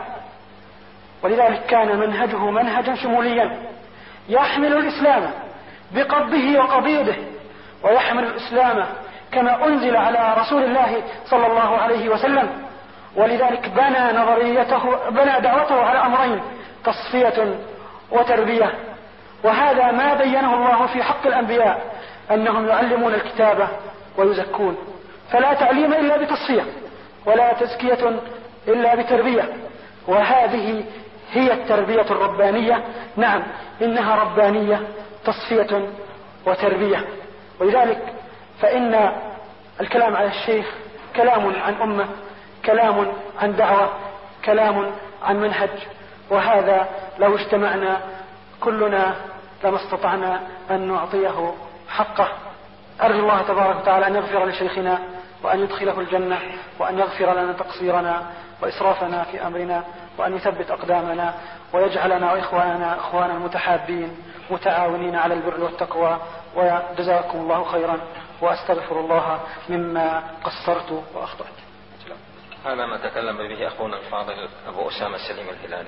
S5: ولذلك كان منهجه منهجا شموليا يحمل الإسلام بقبضه وقبيضه، ويحمل الإسلام كما أنزل على رسول الله صلى الله عليه وسلم. ولذلك بنى نظريته بنى دعوته على أمرين: تصفية وتربية. وهذا ما بينه الله في حق الأنبياء أنهم يعلمون الكتاب ويزكون، فلا تعليم إلا بتصفية ولا تزكية إلا بتربية، وهذه هي التربية الربانية. نعم إنها ربانية تصفية وتربية. ولذلك فإن الكلام على الشيخ كلام عن أمة، كلام عن دعوة، كلام عن منهج، وهذا لو اجتمعنا كلنا لما استطعنا أن نعطيه حقه. أرجو الله تبارك وتعالى أن يغفر لشيخنا وأن يدخله الجنة، وأن يغفر لنا تقصيرنا وإسرافنا في أمرنا، وأن يثبت أقدامنا ويجعلنا وإخواننا إخوانا متحابين متعاونين على البر والتقوى. وجزاكم الله خيرا، وأستغفر الله مما قصرت وأخطأت.
S2: هذا ما تكلم به أخونا الفاضل أبو أسامة السليم الهلالي.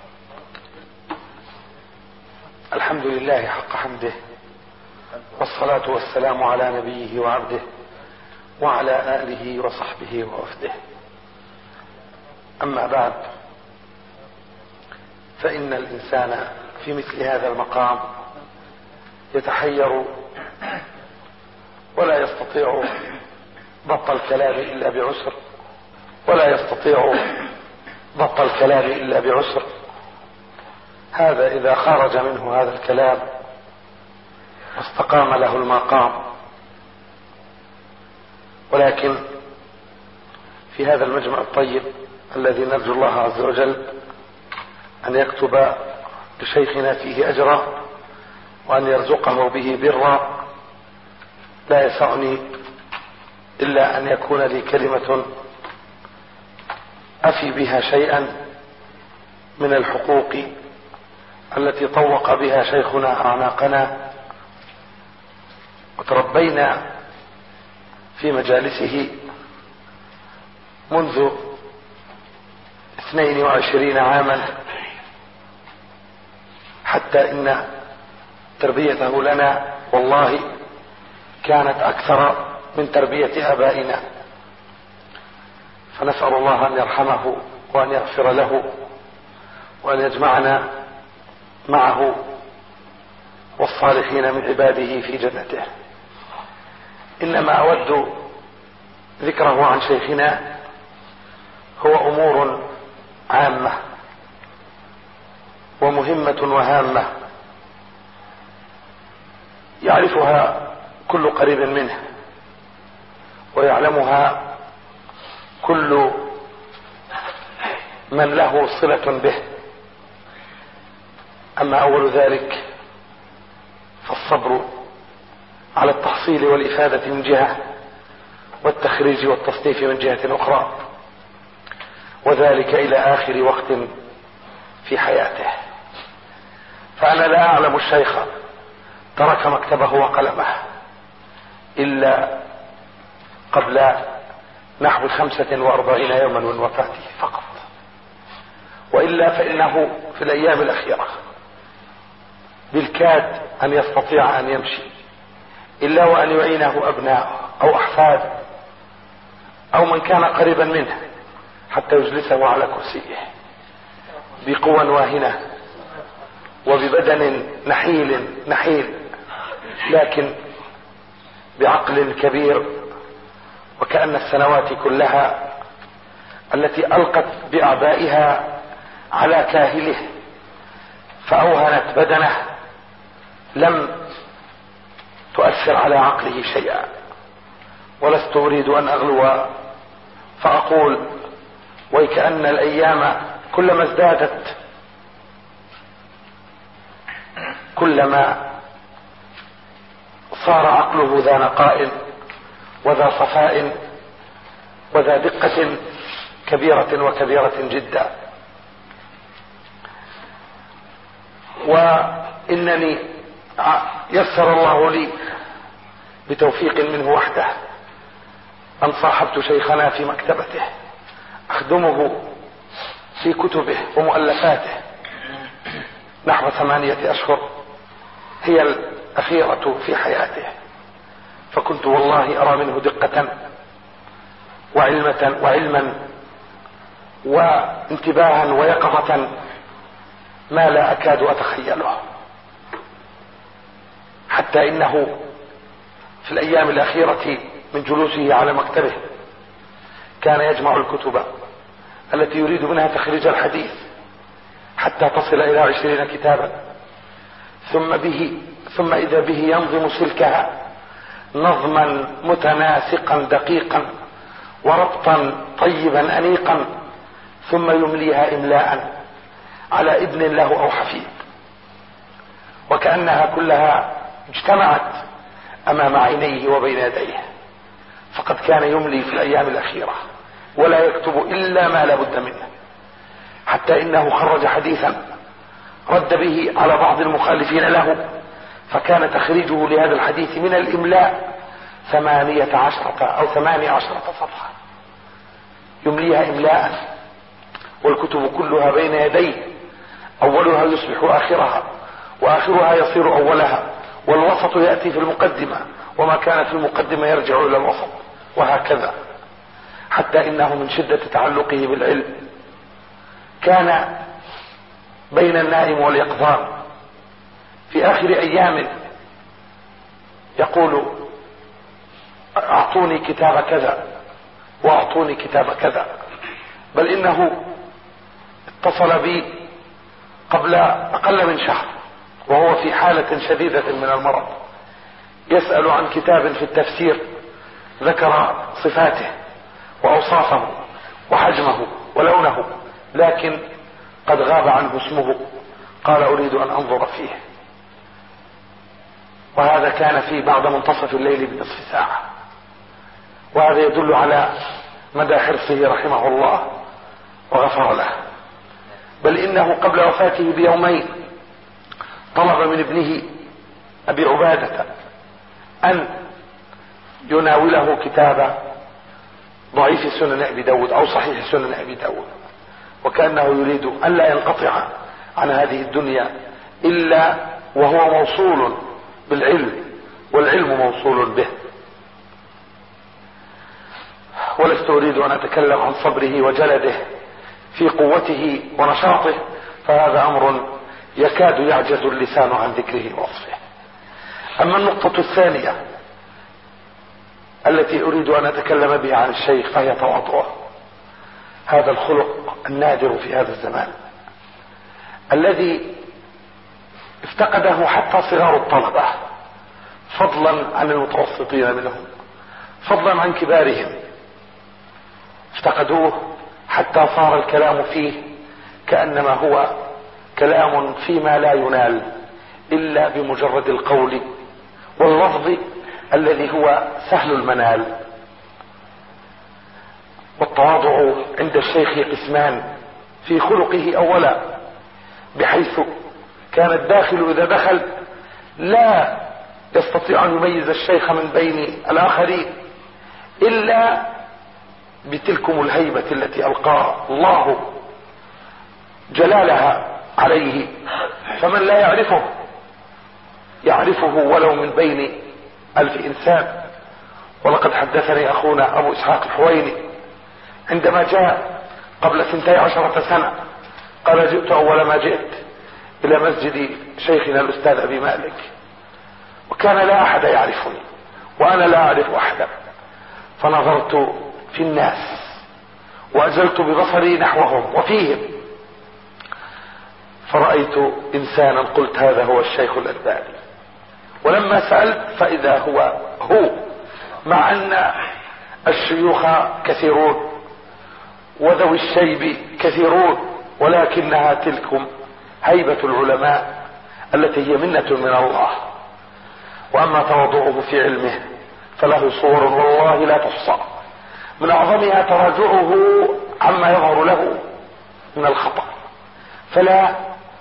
S6: الحمد لله حق حمده، والصلاة والسلام على نبيه وعبده وعلى آله وصحبه ووفده. أما بعد، فإن الإنسان في مثل هذا المقام يتحير ولا يستطيع ضبط الكلام إلا بعسر، ولا يستطيع ضبط الكلام إلا بعسر. هذا إذا خرج منه هذا الكلام واستقام له المقام. ولكن في هذا المجمع الطيب الذي نرجو الله عز وجل أن يكتب لشيخنا فيه أجرا وأن يرزقه به برا، لا يسعني إلا أن يكون لي كلمة أفي بها شيئا من الحقوق التي طوق بها شيخنا أعناقنا، وتربينا في مجالسه منذ اثنين وعشرين عاما، حتى إن تربيته لنا والله كانت أكثر من تربية آبائنا. فنسأل الله أن يرحمه وأن يغفر له وأن يجمعنا معه والصالحين من عباده في جنته. إنما أود ذكره عن شيخنا هو أمور عامة ومهمة وهامة يعرفها كل قريب منه ويعلمها كل من له صلة به. أما أول ذلك فالصبر على التحصيل والإفادة من جهة والتخريج والتصنيف من جهة أخرى، وذلك إلى آخر وقت في حياته. فأنا لا أعلم الشيخ ترك مكتبه وقلمه إلا قبل نحو خمسة وأربعين يوما من وفاته فقط، وإلا فإنه في الأيام الأخيرة بالكاد أن يستطيع أن يمشي إلا وأن يعينه أبناءه أو أحفاده أو من كان قريبا منه حتى يجلسه على كرسيه بقوى واهنة وببدن نحيل نحيل لكن بعقل كبير، وكأن السنوات كلها التي ألقت بأعبائها على كاهله فأوهنت بدنه لم تؤثر على عقله شيئا. ولست أريد أن أغلو فأقول ويكأن الأيام كلما ازدادت كلما صار عقله ذا نقاء وذا صفاء وذا دقة كبيرة وكبيرة جدا. وإنني يسر الله لي بتوفيق منه وحده أن صاحبت شيخنا في مكتبته أخدمه في كتبه ومؤلفاته نحو ثمانية أشهر هي الأخيرة في حياته، فكنت والله أرى منه دقة وعلمة وعلما وانتباها ويقظة ما لا أكاد أتخيله، حتى إنه في الأيام الأخيرة من جلوسه على مكتبه كان يجمع الكتب التي يريد منها تخريج الحديث حتى تصل إلى عشرين كتابا، ثم به ثم إذا به ينظم سلكها نظما متناسقا دقيقا وربطا طيبا أنيقا، ثم يمليها إملاء على ابن له أو حفيد، وكأنها كلها اجتمعت أمام عينيه وبين يديه. فقد كان يملي في الأيام الأخيرة ولا يكتب إلا ما لا بد منه، حتى إنه خرج حديثا رد به على بعض المخالفين له، فكان تخريجه لهذا الحديث من الإملاء ثمانية عشرة أو ثمانية عشرة صفحة يمليها إملاء، والكتب كلها بين يديه، أولها يصبح آخرها وآخرها يصير أولها، والوسط يأتي في المقدمة وما كان في المقدمة يرجع إلى الوسط، وهكذا، حتى إنه من شدة تعلقه بالعلم كان بين النائم واليقظان في آخر أيام يقول أعطوني كتاب كذا وأعطوني كتاب كذا. بل إنه اتصل بي قبل أقل من شهر وهو في حالة شديدة من المرض يسأل عن كتاب في التفسير ذكر صفاته وأوصافه وحجمه ولونه، لكن قد غاب عنه اسمه، قال أريد أن أنظر فيه، وهذا كان في بعد منتصف الليل بنصف ساعة. وهذا يدل على مدى حرصه رحمه الله وغفر له. بل إنه قبل وفاته بيومين طلب من ابنه أبي عبادة أن يناوله كتاب ضعيف سنن أبي داود أو صحيح سنن أبي داود، وكأنه يريد أن لا ينقطع عن هذه الدنيا إلا وهو موصول بالعلم والعلم موصول به. ولست أريد أن أتكلم عن صبره وجلده في قوته ونشاطه، فهذا أمر يكاد يعجز اللسان عن ذكره ووصفه. أما النقطة الثانية التي أريد أن أتكلم بها عن الشيخ فهي تواضعه، هذا الخلق النادر في هذا الزمان الذي افتقده حتى صغار الطلبة، فضلا عن المتوسطين منهم، فضلا عن كبارهم، افتقدوه حتى صار الكلام فيه كأنما هو كلام فيما لا ينال إلا بمجرد القول واللفظ الذي هو سهل المنال. والتواضع عند الشيخ قسمان: في خلقه أولا، بحيث كان الداخل إذا دخل لا يستطيع أن يميز الشيخ من بين الآخرين إلا بتلكم الهيبة التي ألقى الله جلالها عليه، فمن لا يعرفه يعرفه ولو من بين ألف إنسان. ولقد حدثني أخونا أبو إسحاق الحويني عندما جاء قبل ثنتي عشرة سنة قال: جئت أول ما جئت إلى مسجد شيخنا الأستاذ أبي مالك، وكان لا أحد يعرفني وأنا لا أعرف أحدا، فنظرت في الناس وأجلت ببصري نحوهم وفيهم، فرأيت إنسانا قلت: هذا هو الشيخ الألباني. ولما سألت فإذا هو هو، مع أن الشيوخ كثيرون وذوي الشيب كثيرون، ولكنها تلكم هيبة العلماء التي هي منة من الله. وأما تواضعه في علمه فله صور والله لا تحصى، من أعظمها تراجعه عما يظهر له من الخطأ، فلا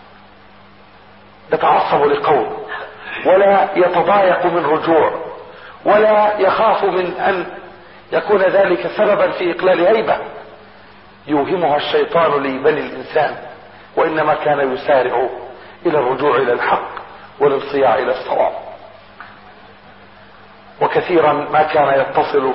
S6: يتعصب لقول ولا يتضايق من رجوع ولا يخاف من أن يكون ذلك سببا في إقلال هيبة يوهمها الشيطان لبني الإنسان، وإنما كان يسارع إلى الرجوع إلى الحق والانصياع إلى الصواب. وكثيرا ما كان يتصل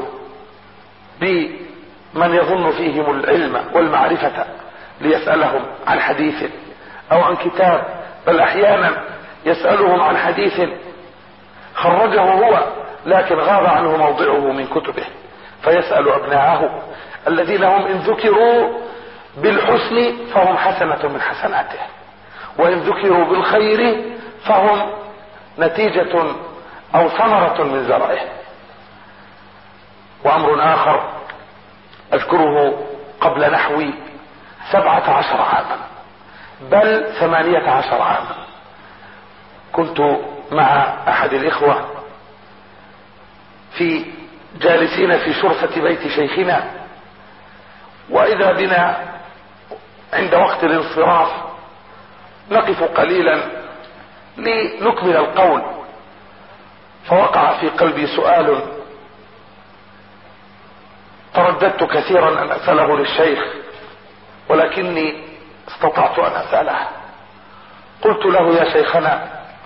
S6: بمن يظن فيهم العلم والمعرفة ليسألهم عن حديث أو عن كتاب، بل أحيانا يسألهم عن حديث خرجه هو لكن غاب عنه موضعه من كتبه، فيسأل أبناءه الذين هم إن ذكروا بالحسن فهم حسنة من حسناته، وإن ذكروا بالخير فهم نتيجة أو ثمرة من زرعه. وأمر آخر أذكره قبل نحو سبعة عشر عاما بل ثمانية عشر عاما، كنت مع أحد الإخوة في جالسين في شرفة بيت شيخنا، وإذا بنا عند وقت الانصراف نقف قليلا لنكمل القول، فوقع في قلبي سؤال ترددت كثيرا أن أسأله للشيخ، ولكني استطعت أن أسأله. قلت له: يا شيخنا،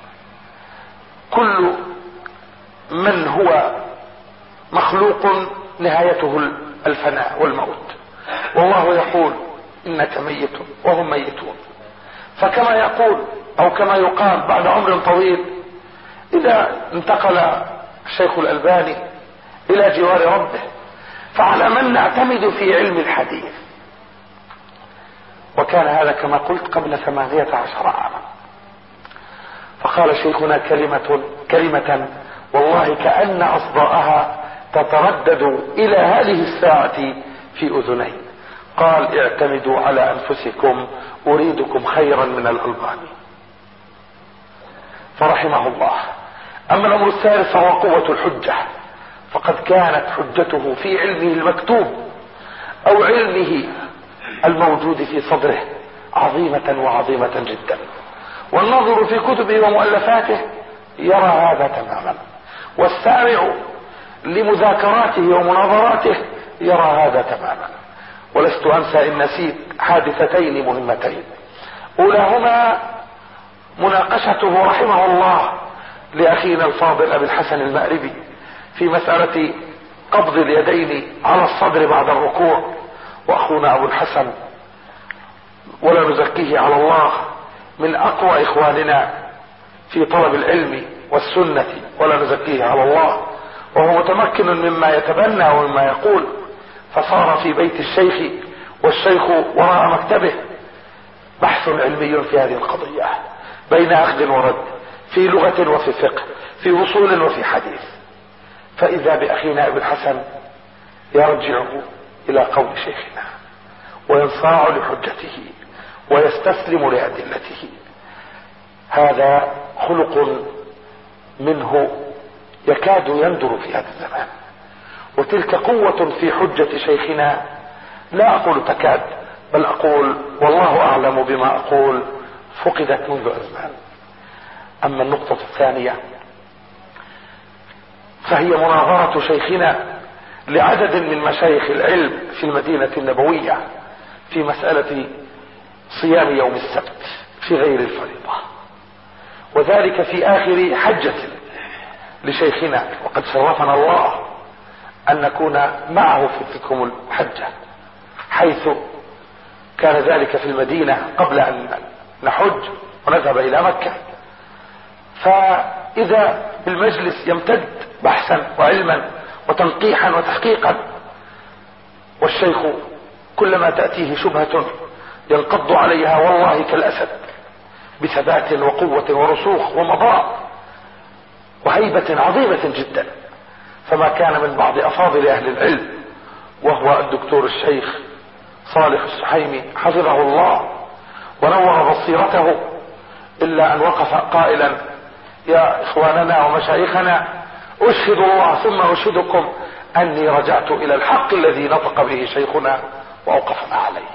S6: كل من هو مخلوق نهايته الفناء والموت، والله يقول إنك ميت وهم ميتون، فكما يقول أو كما يقال بعد عمر طويل إذا انتقل الشيخ الألباني إلى جوار ربه، فعلى من نعتمد في علم الحديث؟ وكان هذا كما قلت قبل ثمانية عشر عاما. فقال شيخنا كلمة كلمة والله كأن أصداءها تتردد إلى هذه الساعة في أذني. قال: اعتمدوا على أنفسكم أريدكم خيرا من الألباني. فرحمه الله. أما الأمر الثالث فهو قوة الحجة، فقد كانت حجته في علمه المكتوب أو علمه الموجود في صدره عظيمة وعظيمة جدا، والناظر في كتبه ومؤلفاته يرى هذا تماما، والسامع لمذاكراته ومناظراته يرى هذا تماما. ولست أنسى إن نسيت حادثتين مهمتين، أولاهما مناقشته رحمه الله لأخينا الفاضل أبي الحسن المأربي في مسألة قبض اليدين على الصدر بعد الركوع. واخونا ابو الحسن ولا نزكيه على الله من اقوى اخواننا في طلب العلم والسنة ولا نزكيه على الله، وهو متمكن مما يتبنى ومما يقول، فصار في بيت الشيخ والشيخ وراء مكتبه بحث علمي في هذه القضية بين اخذ ورد في لغة وفي فقه في اصول وفي حديث. فاذا باخينا ابن الحسن يرجع الى قول شيخنا وينصاع لحجته ويستسلم لادلته. هذا خلق منه يكاد يندر في هذا الزمان، وتلك قوة في حجة شيخنا لا اقول تكاد بل اقول والله اعلم بما اقول فقدت منذ ازمان. اما النقطة الثانية فهي مناظرة شيخنا لعدد من مشايخ العلم في المدينة النبوية في مسألة صيام يوم السبت في غير الفريضة، وذلك في اخر حجة لشيخنا، وقد شرفنا الله ان نكون معه في تلكم الحجة، حيث كان ذلك في المدينة قبل ان نحج ونذهب الى مكة. فاذا بالمجلس يمتد بحثا وعلما وتنقيحا وتحقيقا، والشيخ كلما تأتيه شبهة ينقض عليها والله كالأسد بثبات وقوة ورسوخ ومضاء وهيبة عظيمة جدا. فما كان من بعض أفاضل أهل العلم وهو الدكتور الشيخ صالح السحيمي حفظه الله ونور بصيرته إلا أن وقف قائلا: يا إخواننا ومشايخنا، أشهد الله ثم أشهدكم أني رجعت إلى الحق الذي نطق به شيخنا وأوقفنا عليه.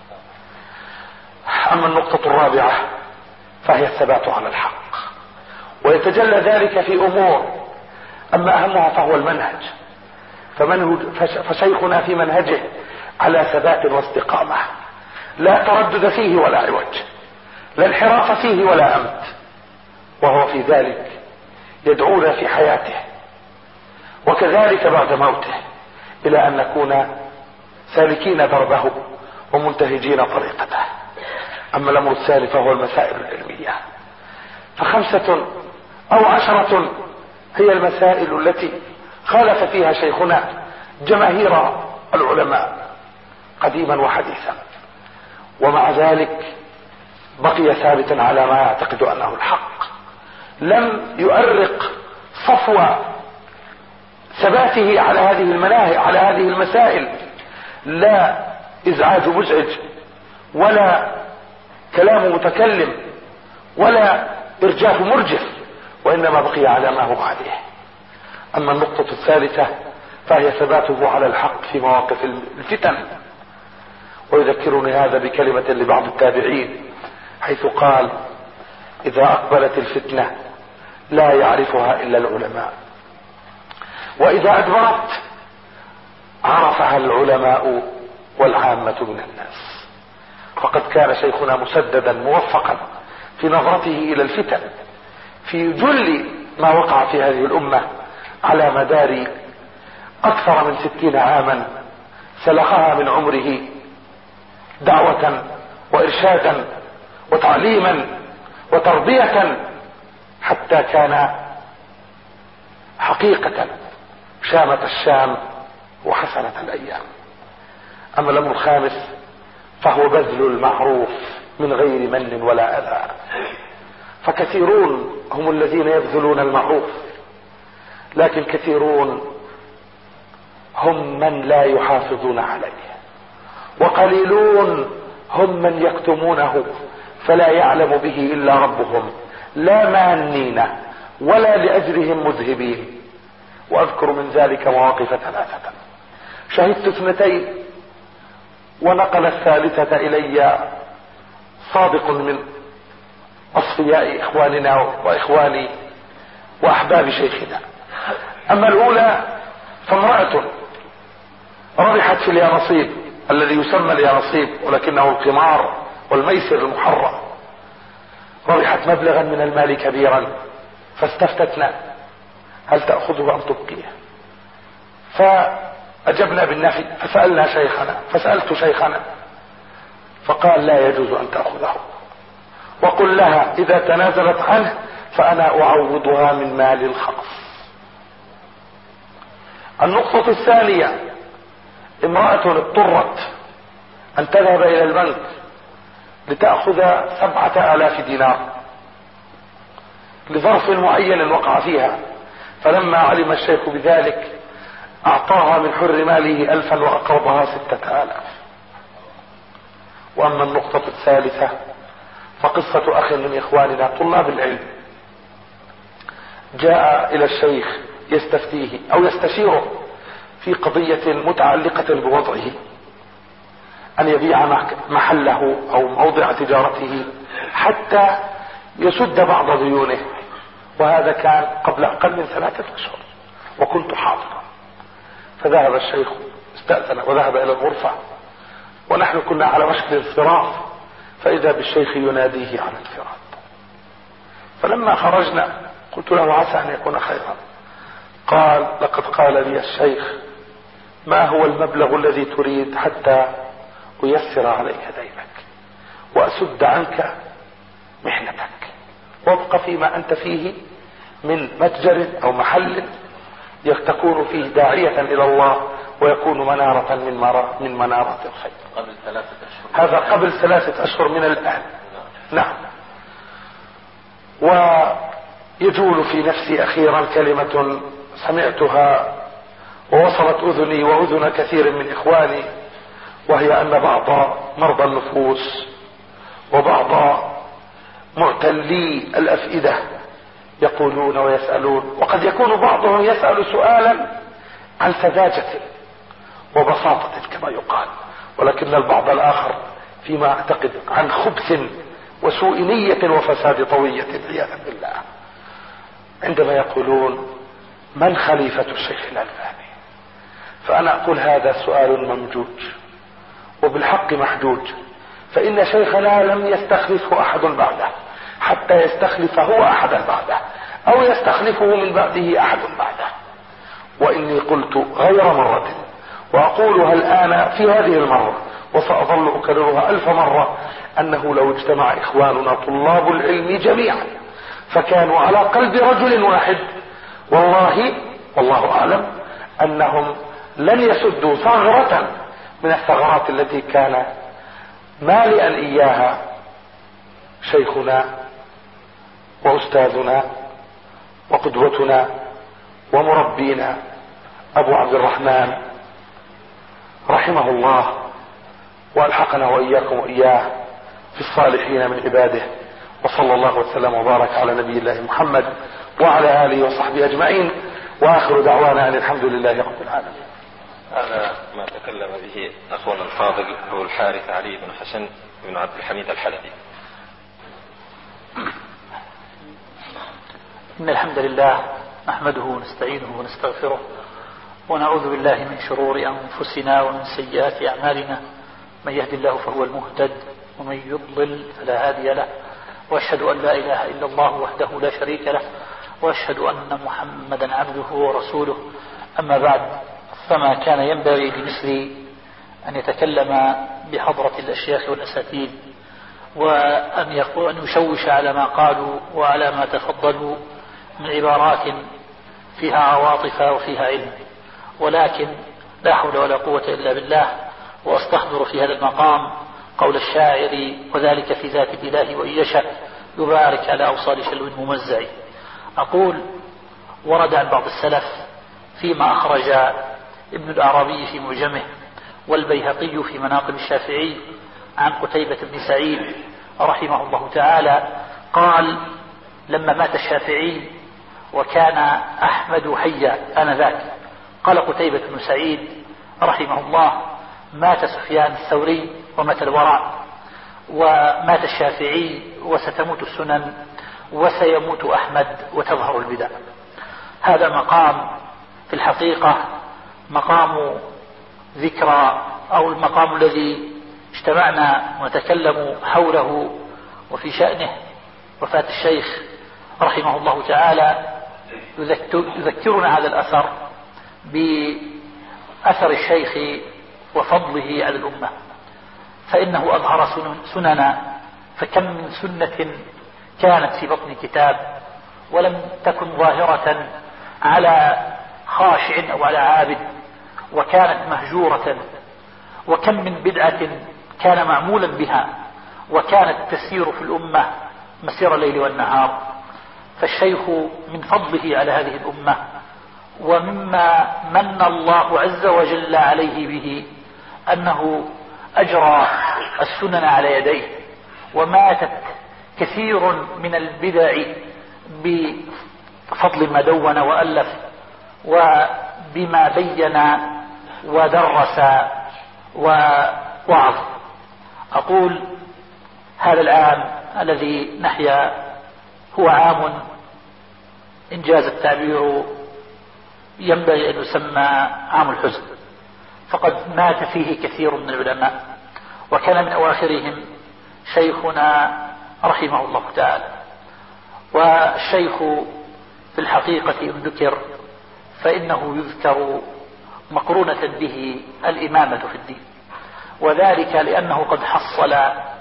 S6: أما النقطة الرابعة فهي الثبات على الحق، ويتجلى ذلك في أمور، أما أهمها فهو المنهج. فمنهج فشيخنا في منهجه على ثبات واستقامة، لا تردد فيه ولا عوج، لا انحراف فيه ولا أمت، وهو في ذلك يدعونا في حياته وكذلك بعد موته إلى أن نكون سالكين دربه ومنتهجين طريقته. أما الأمر الثالث فهو المسائل العلمية، فخمسة أو عشرة هي المسائل التي خالف فيها شيخنا جماهير العلماء قديما وحديثا، ومع ذلك بقي ثابتا على ما يعتقد أنه الحق، لم يؤرق صفو ثباته على هذه المناهج على هذه المسائل، لا إزعاج مزعج ولا كلام متكلم ولا إرجاف مرجف، وإنما بقي على ما هو عليه. أما النقطة الثالثة فهي ثباته على الحق في مواقف الفتن. ويذكرني هذا بكلمة لبعض التابعين حيث قال: إذا أقبلت الفتنة لا يعرفها إلا العلماء، وإذا أدبرت عرفها العلماء والعامة من الناس. فقد كان شيخنا مسددا موفقا في نظرته إلى الفتن في جل ما وقع في هذه الأمة على مدار أكثر من ستين عاما سلخها من عمره دعوة وإرشادا وتعليما وتربية، حتى كان حقيقة شامة الشام وحسنة الأيام. أما الأمر الخامس فهو بذل المعروف من غير من ولا أذى، فكثيرون هم الذين يبذلون المعروف، لكن كثيرون هم من لا يحافظون عليه، وقليلون هم من يكتمونه فلا يعلم به إلا ربهم، لا مانين ولا لأجرهم مذهبين. وأذكر من ذلك مواقف ثلاثة، شهدت اثنتين ونقل الثالثة إلي صادق من أصفياء إخواننا وإخواني وأحباب شيخنا. أما الأولى فامرأة ربحت في اليانصيب الذي يسمى اليانصيب ولكنه القمار والميسر المحرم، ربحت مبلغا من المال كبيرا، فاستفتتنا: هل تأخذه أم تبقيه؟ فأجبنا بالنفي، فسألنا شيخنا فسألت شيخنا فقال لا يجوز أن تأخذه، وقل لها إذا تنازلت عنه فأنا أعوضها من مال الخاص. النقطة الثانية، امرأة اضطرت أن تذهب إلى البنك لتأخذ سبعة آلاف دينار لظرف معين وقع فيها، فلما علم الشيخ بذلك أعطاها من حر ماله ألفا وأقرضها ستة آلاف. وأما النقطة الثالثة فقصة أخ من إخواننا طلاب العلم جاء إلى الشيخ يستفتيه أو يستشيره في قضية متعلقة بوضعه أن يبيع محله أو موضع تجارته حتى يسد بعض ديونه، وهذا كان قبل أقل من ثلاثة أشهر وكنت حاضرا. فذهب الشيخ استأذن وذهب إلى الغرفة، ونحن كنا على وشك الانصراف، فإذا بالشيخ يناديه على الفراق. فلما خرجنا قلت له عسى أن يكون خيرا. قال لقد قال لي الشيخ ما هو المبلغ الذي تريد حتى أيسر عليك دينك وأسد عنك محنتك، وابق فيما أنت فيه من متجر أو محل تكون فيه داعية إلى الله ويكون منارة من, مرا من منارات الخير.
S2: قبل ثلاثة أشهر.
S6: هذا قبل ثلاثة أشهر من الآن. نعم. ويجول في نفسي أخيرا كلمة سمعتها ووصلت أذني وأذن كثير من إخواني، وهي أن بعض مرضى النفوس وبعض معتلي الأفئدة يقولون ويسألون، وقد يكون بعضهم يسأل سؤالا عن سذاجة وبساطة كما يقال، ولكن البعض الآخر فيما أعتقد عن خبث وسوء نية وفساد طوية عياذا بالله، عندما يقولون من خليفة الشيخ الألباني. فأنا أقول هذا سؤال ممجوج وبالحق محجوج، فإن شيخنا لم يستخلفه أحد بعده حتى يستخلف هو أحدا بعده أو يستخلفه من بعده أحد بعده. وإني قلت غير مرة وأقولها الآن في هذه المرة وسأظل أكررها ألف مرة، أنه لو اجتمع إخواننا طلاب العلم جميعا فكانوا على قلب رجل واحد والله والله أعلم أنهم لن يسدوا ثغرة من الثغرات التي كان مالئا إياها شيخنا وأستاذنا وقدوتنا ومربينا أبو عبد الرحمن رحمه الله، وألحقنا وإياكم وإياه في الصالحين من عباده. وصلى الله وسلم وبارك على نبي الله محمد وعلى آله وصحبه أجمعين، وآخر دعوانا أن الحمد لله رب العالمين.
S2: هذا ما تكلم به أخونا الفاضل أبو الحارث علي بن حسن بن عبد الحميد الحلبي.
S7: إن الحمد لله نحمده ونستعينه ونستغفره ونعوذ بالله من شرور أنفسنا ومن سيئات أعمالنا، من يهد الله فهو المهتد ومن يضلل فلا هادي له، وأشهد أن لا إله إلا الله وحده لا شريك له، وأشهد أن محمدا عبده ورسوله. أما بعد، فما كان ينبغي لمثلي أن يتكلم بحضرة الأشياخ والأساتذة وأن يقول أن يشوش على ما قالوا وعلى ما تفضلوا من عبارات فيها عواطف وفيها علم، ولكن لا حول ولا قوة إلا بالله. وأستحضر في هذا المقام قول الشاعر: وذلك في ذات الإله وإن يشاء يبارك على أوصال شلو ممزع. أقول: ورد عن بعض السلف فيما أخرج ابن الأعرابي في معجمه والبيهقي في مناقب الشافعي عن قتيبة بن سعيد رحمه الله تعالى قال: لما مات الشافعي وكان أحمد حيا آنذاك، قال قتيبة بن سعيد رحمه الله: مات سفيان الثوري ومات الورع، ومات الشافعي وستموت السنن، وسيموت أحمد وتظهر البدع. هذا مقام في الحقيقة مقام ذكرى، أو المقام الذي اجتمعنا ونتكلم حوله وفي شأنه وفاة الشيخ رحمه الله تعالى. يذكرنا هذا الأثر أثر الشيخ وفضله على الأمة، فإنه أظهر سننا، فكم من سنة كانت في بطن كتاب ولم تكن ظاهرة على خاشع أو على عابد، وكانت مهجورة، وكم من بدعة كان معمولا بها وكانت تسير في الأمة مسير الليل والنهار. فالشيخ من فضله على هذه الأمة ومما من الله عز وجل عليه به أنه أجرى السنن على يديه، وماتت كثير من البدع بفضل ما دون وألف وبما بين ودرس ووعظ. أقول هذا العام الذي نحيا هو عام إنجاز التعبير ينبغي أن يسمى عام الحزن، فقد مات فيه كثير من العلماء، وكان من أواخرهم شيخنا رحمه الله تعالى. والشيخ في الحقيقة إن ذكر فإنه يذكر مقرونة به الإمامة في الدين، وذلك لأنه قد حصل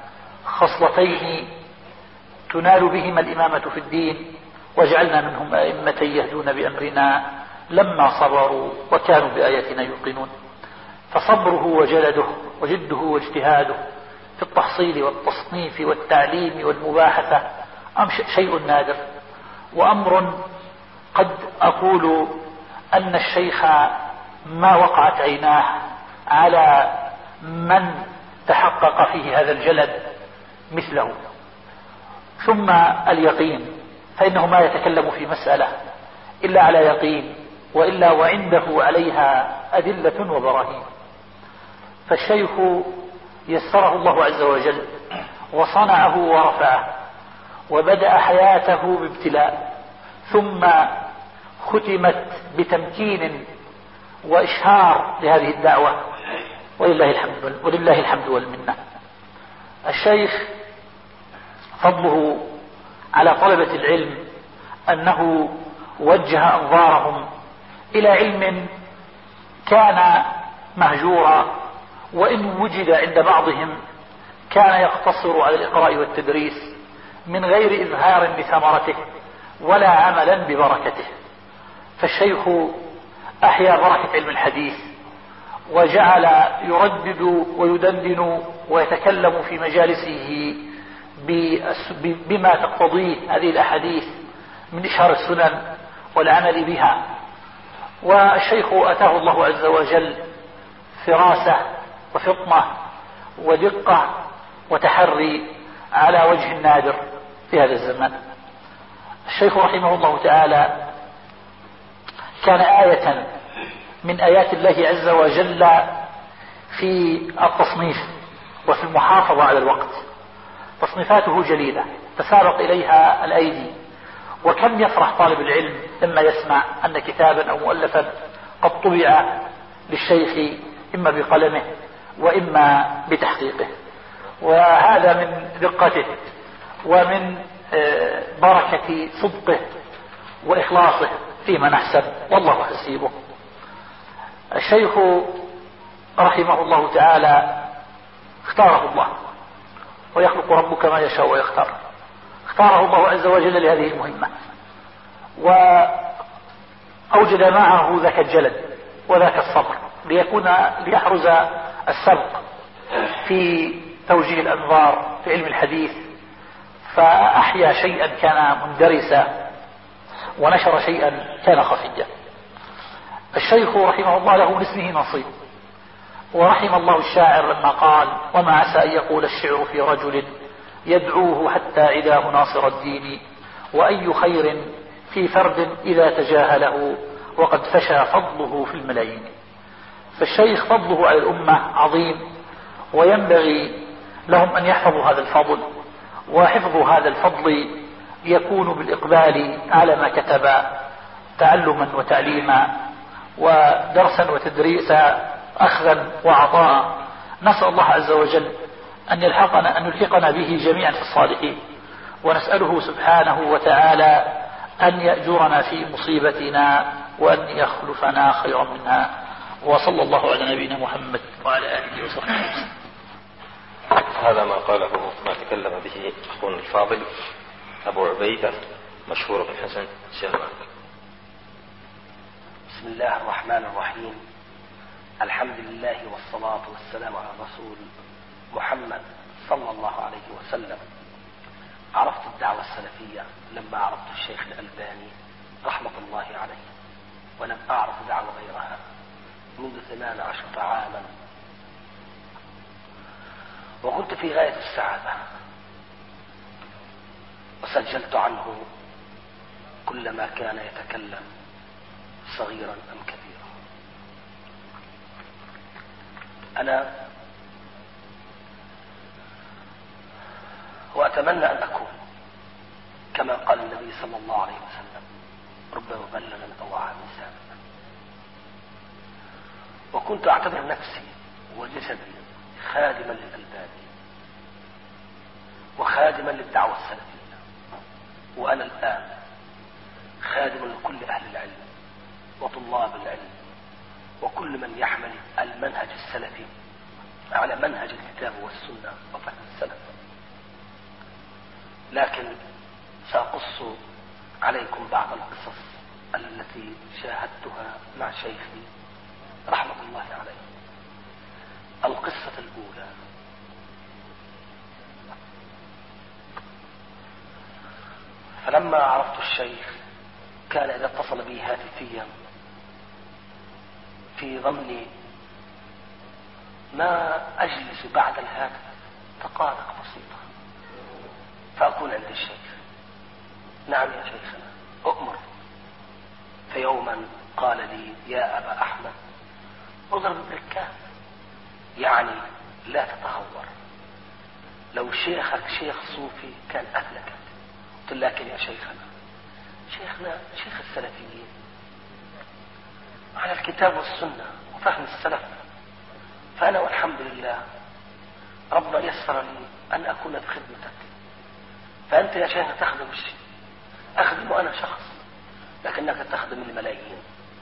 S7: خصلتين تنال بهما الإمامة في الدين، وجعلنا منهم أئمة يهدون بأمرنا لما صبروا وكانوا بآياتنا يوقنون. فصبره وجلده وجده واجتهاده في التحصيل والتصنيف والتعليم والمباحثة شيء نادر، وأمر قد أقول أن الشيخ ما وقعت عيناه على من تحقق فيه هذا الجلد مثله. ثم اليقين، فإنه ما يتكلم في مسألة إلا على يقين، وإلا وعنده عليها أدلة وبراهين. فالشيخ يسره الله عز وجل وصنعه ورفعه، وبدأ حياته بابتلاء، ثم ختمت بتمكين وإشهار لهذه الدعوة، ولله الحمد ولله الحمد والمنة. الشيخ فضله على طلبة العلم أنه وجه أنظارهم إلى علم كان مهجورا، وإن وجد عند بعضهم كان يقتصر على الإقراء والتدريس من غير إظهار لثمرته ولا عملا ببركته. فالشيخ أحيا بركة علم الحديث، وجعل يردد ويدندن ويتكلم في مجالسه بما تقتضيه هذه الأحاديث من إشهار السنن والعمل بها. والشيخ أتاه الله عز وجل فراسة وفطنة ودقة وتحري على وجه النادر في هذا الزمان. الشيخ رحمه الله تعالى كان آية من آيات الله عز وجل في التصنيف وفي المحافظة على الوقت. تصنيفاته جليلة تسابق إليها الأيدي، وكم يفرح طالب العلم لما يسمع أن كتابا أو مؤلفا قد طبع للشيخ إما بقلمه وإما بتحقيقه. وهذا من دقته ومن بركة صدقه وإخلاصه فيما نحسب، والله حسيبه. الشيخ رحمه الله تعالى اختاره الله، ويخلق ربك ما يشاء ويختار. اختاره الله عز وجل لهذه المهمة، وأوجد معه ذاك الجلد وذاك الصبر ليكون ليحرز السبق في توجيه الأنظار في علم الحديث، فأحيا شيئا كان مندرسا ونشر شيئا كان خفيا. الشيخ رحمه الله له من اسمه نصيب، ورحم الله الشاعر لما قال: وما عسى أن يقول الشعر في رجل يدعوه حتى عداه ناصر الدين، وأي خير في فرد إذا تجاهله وقد فشى فضله في الملايين. فالشيخ فضله على الأمة عظيم، وينبغي لهم أن يحفظوا هذا الفضل، وحفظ هذا الفضل يكون بالإقبال على ما كتب تعلما وتعليما ودرسا وتدريسا، أخذا وعطاء. نسأل الله عز وجل أن يلحقنا أن يلحقنا به جميعا في الصالحين، ونسأله سبحانه وتعالى أن يأجرنا في مصيبتنا وأن يخلفنا خيرا منها. وصلى الله على نبينا محمد وعلى آله وصحبه وسلم.
S2: هذا ما قاله ما تكلم به أخونا الفاضل أبو عبيدة مشهور بن حسن الشهوان.
S8: بسم الله الرحمن الرحيم. الحمد لله والصلاة والسلام على الرسول محمد صلى الله عليه وسلم. عرفت الدعوة السلفية لما عرفت الشيخ الألباني رحمة الله عليه، ولم أعرف دعوة غيرها منذ ثمان عشرة عاما، وكنت في غاية السعادة، وسجلت عنه كل ما كان يتكلم صغيرا أم كبيرا. أنا وأتمنى أن أكون كما قال النبي صلى الله عليه وسلم: رب مبلغ أو عام سامع. وكنت أعتبر نفسي وجسدي خادما للألباني وخادما للدعوة السلفية، وأنا الآن خادم لكل أهل العلم وطلاب العلم وكل من يحمل المنهج السلفي على منهج الكتاب والسنة وفهم السلف. لكن سأقص عليكم بعض القصص التي شاهدتها مع شيخي رحمة الله عليه. القصة الأولى: فلما عرفت الشيخ كان إذا اتصل بي هاتفيا في ظني ما أجلس بعد الهاتف دقائق بسيطة فأكون عند الشيخ. نعم يا شيخنا، أؤمر. فيوما قال لي: يا أبا أحمد، اضرب بالكاف، يعني لا تتهور. لو شيخك شيخ صوفي كان أهلك. قلت: لكن يا شيخنا، شيخنا شيخ السلفيين على الكتاب والسنة وفهم السلف، فأنا والحمد لله ربنا يسر لي أن أكون بخدمتك، فأنت يا شيخ تخدم الشيء، أخدم أنا شخص لكنك تخدم الملايين.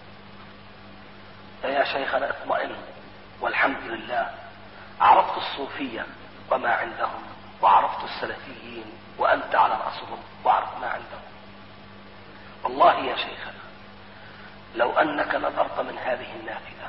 S8: فيا شيخنا اطمئن، والحمد لله عرفت الصوفية وما عندهم، وعرفت السلفيين وأنت على رأسهم، وعرف ما عندهم. والله يا شيخنا لو أنك نظرت من هذه النافذة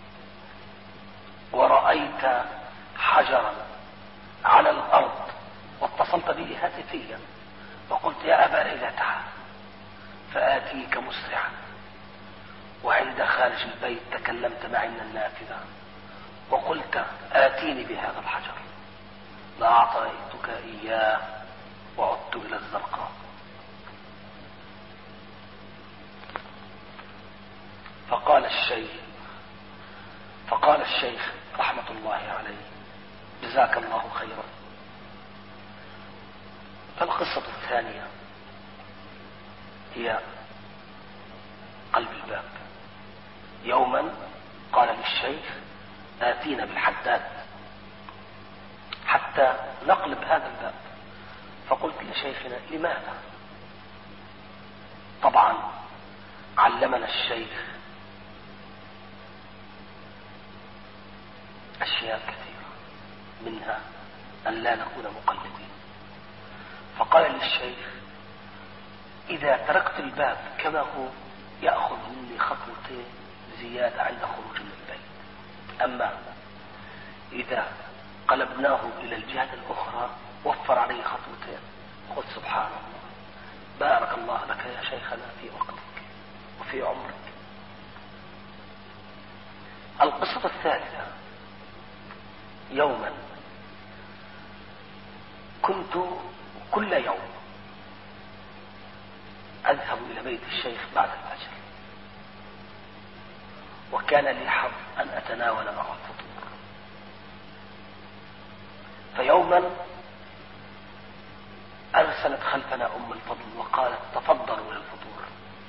S8: ورأيت حجرا على الأرض واتصلت به هاتفيا وقلت: يا أبا ليلى تعال، فآتيك مسرعا، وعند خارج البيت تكلمت معي من النافذة وقلت: آتيني بهذا الحجر، لأعطيتك إياه وعدت إلى الزرقاء. فقال الشيخ فقال الشيخ رحمة الله عليه: جزاك الله خيرا. فالقصة الثانية هي قلب الباب. يوما قال للشيخ: آتينا بالحداد حتى نقلب هذا الباب. فقلت لشيخنا: لماذا؟ طبعا علمنا الشيخ أشياء كثيرة، منها أن لا نكون مقلدين. فقال للشيخ: إذا تركت الباب كما هو يأخذ مني خطوتين زيادة عند خروج من البيت، أما إذا قلبناه إلى الجهة الأخرى وفر عليه خطوتين. قلت: سبحان الله، بارك الله لك يا شيخنا في وقتك وفي عمرك. القصة الثالثة: يوما كنت كل يوم أذهب إلى بيت الشيخ بعد الفجر، وكان لي حظ أن أتناول معه الفطور. فيوما أرسلت خلفنا أم الفضل وقالت: تفضلوا للفطور.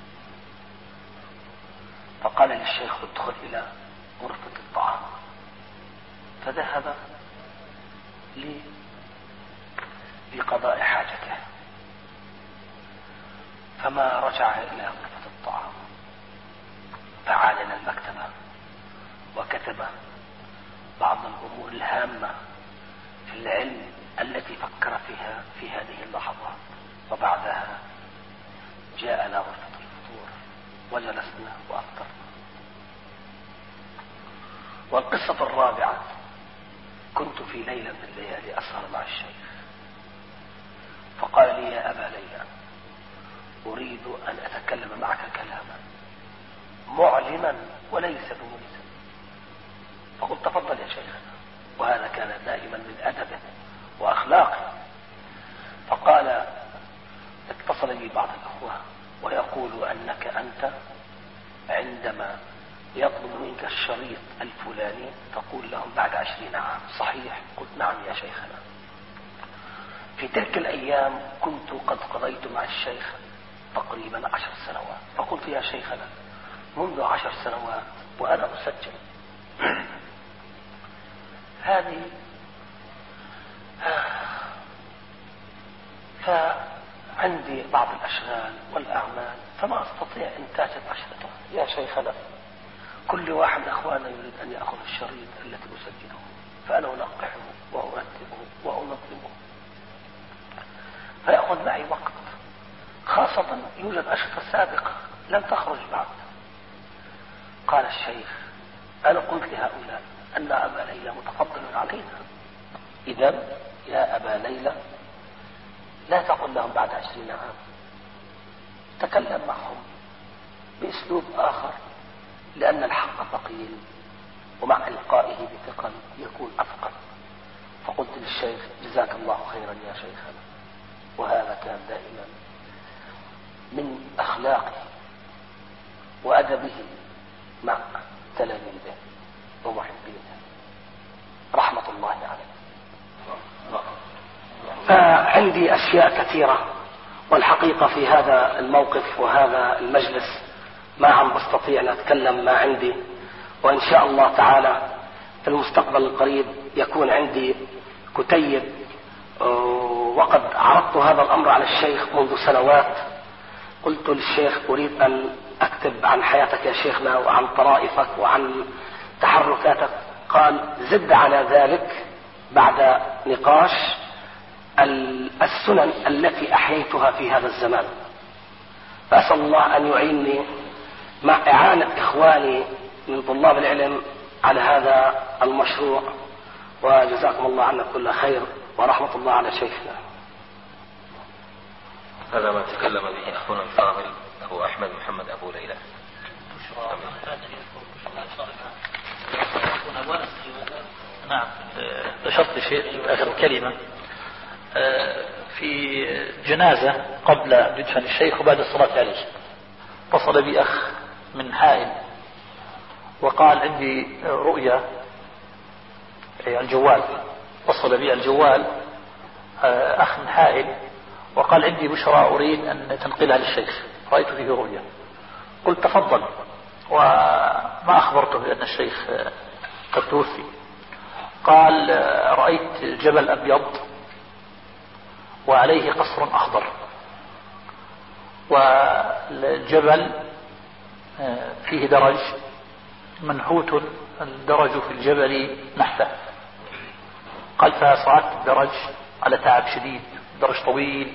S8: فقال للشيخ: ادخل إلى غرفة الطعام. فذهب لي لقضاء حاجته، فما رجع إلى غرفة الطعام، فعاد إلى المكتبة وكتب بعض الأمور الهامة في العلم التي فكر فيها في هذه اللحظات، وبعدها جاءنا غرفة الفطور وجلسنا وأفطرنا. والقصة الرابعة: كنت في ليلة من الليالي أسهر مع الشيخ، فقال لي: يا أبا ليلى، أريد أن أتكلم معك كلاما معلما وليس بملزم. فقلت: تفضل يا شيخنا. وهذا كان دائما من أدبه وأخلاقه. فقال: اتصل لي بعض الأخوة ويقول أنك أنت عندما يطلب منك الشريط الفلاني تقول لهم بعد عشرين عام، صحيح؟ قلت: نعم يا شيخنا. في تلك الأيام كنت قد قضيت مع الشيخ تقريبا عشر سنوات. فقلت: يا شيخنا، منذ عشر سنوات وأنا أسجل هذه، فعندي بعض الأشغال والأعمال فما أستطيع إنتاج الأشرطة يا شيخنا. كل واحد من أخواننا يريد أن يأخذ الشريط التي أسجله، فأنا أنقحه وأرتبه وأنظمه، فيأخذ معي وقت، خاصة يوجد أشرطة سابقة لم تخرج بعد. قال الشيخ: أنا قلت لهؤلاء أن أبا ليلى متفضل علينا، إذن يا أبا ليلى لا تقل لهم بعد عشرين عام، تكلم معهم بأسلوب آخر، لأن الحق ثقيل ومع إلقائه بثقل يكون أثقل. فقلت للشيخ: جزاك الله خيرا يا شيخنا. وهذا كان دائما من أخلاقه وأدبه مع تلاميذه ومحبينه رحمة الله عليه. فعندي أشياء كثيرة، والحقيقة في هذا الموقف وهذا المجلس ما عم بستطيع أن أتكلم ما عندي، وإن شاء الله تعالى في المستقبل القريب يكون عندي كتيب، وقد عرضت هذا الأمر على الشيخ منذ سنوات. قلت للشيخ: أريد أن أكتب عن حياتك يا شيخنا وعن طرائفك وعن تحركاتك. قال: زد على ذلك بعد نقاش السنن التي أحييتها في هذا الزمان. فأسأل الله أن يعينني مع إعانة إخواني من طلاب العلم على هذا المشروع، وجزاكم الله عنا كل خير ورحمة الله على شيخنا.
S2: هذا ما تكلم به أخونا الفاضل أبو أحمد محمد أبو ليلى.
S7: نعم، أشرت شيء في آخر الكلمة. في جنازة قبل دفن الشيخ وبعد الصلاة عليه اتصل بي أخ من حائل وقال: عندي رؤيا على الجوال. اتصل بي الجوال أخ من حائل وقال: عندي بشرى أريد أن تنقلها للشيخ، رأيت فيه رؤيا. قلت: تفضل. وما أخبرته بأن الشيخ قد توفي. قال: رأيت جبل أبيض وعليه قصر أخضر، والجبل فيه درج منحوت الدرج في الجبل نحته. قال: فصعدت الدرج على تعب شديد، درج طويل،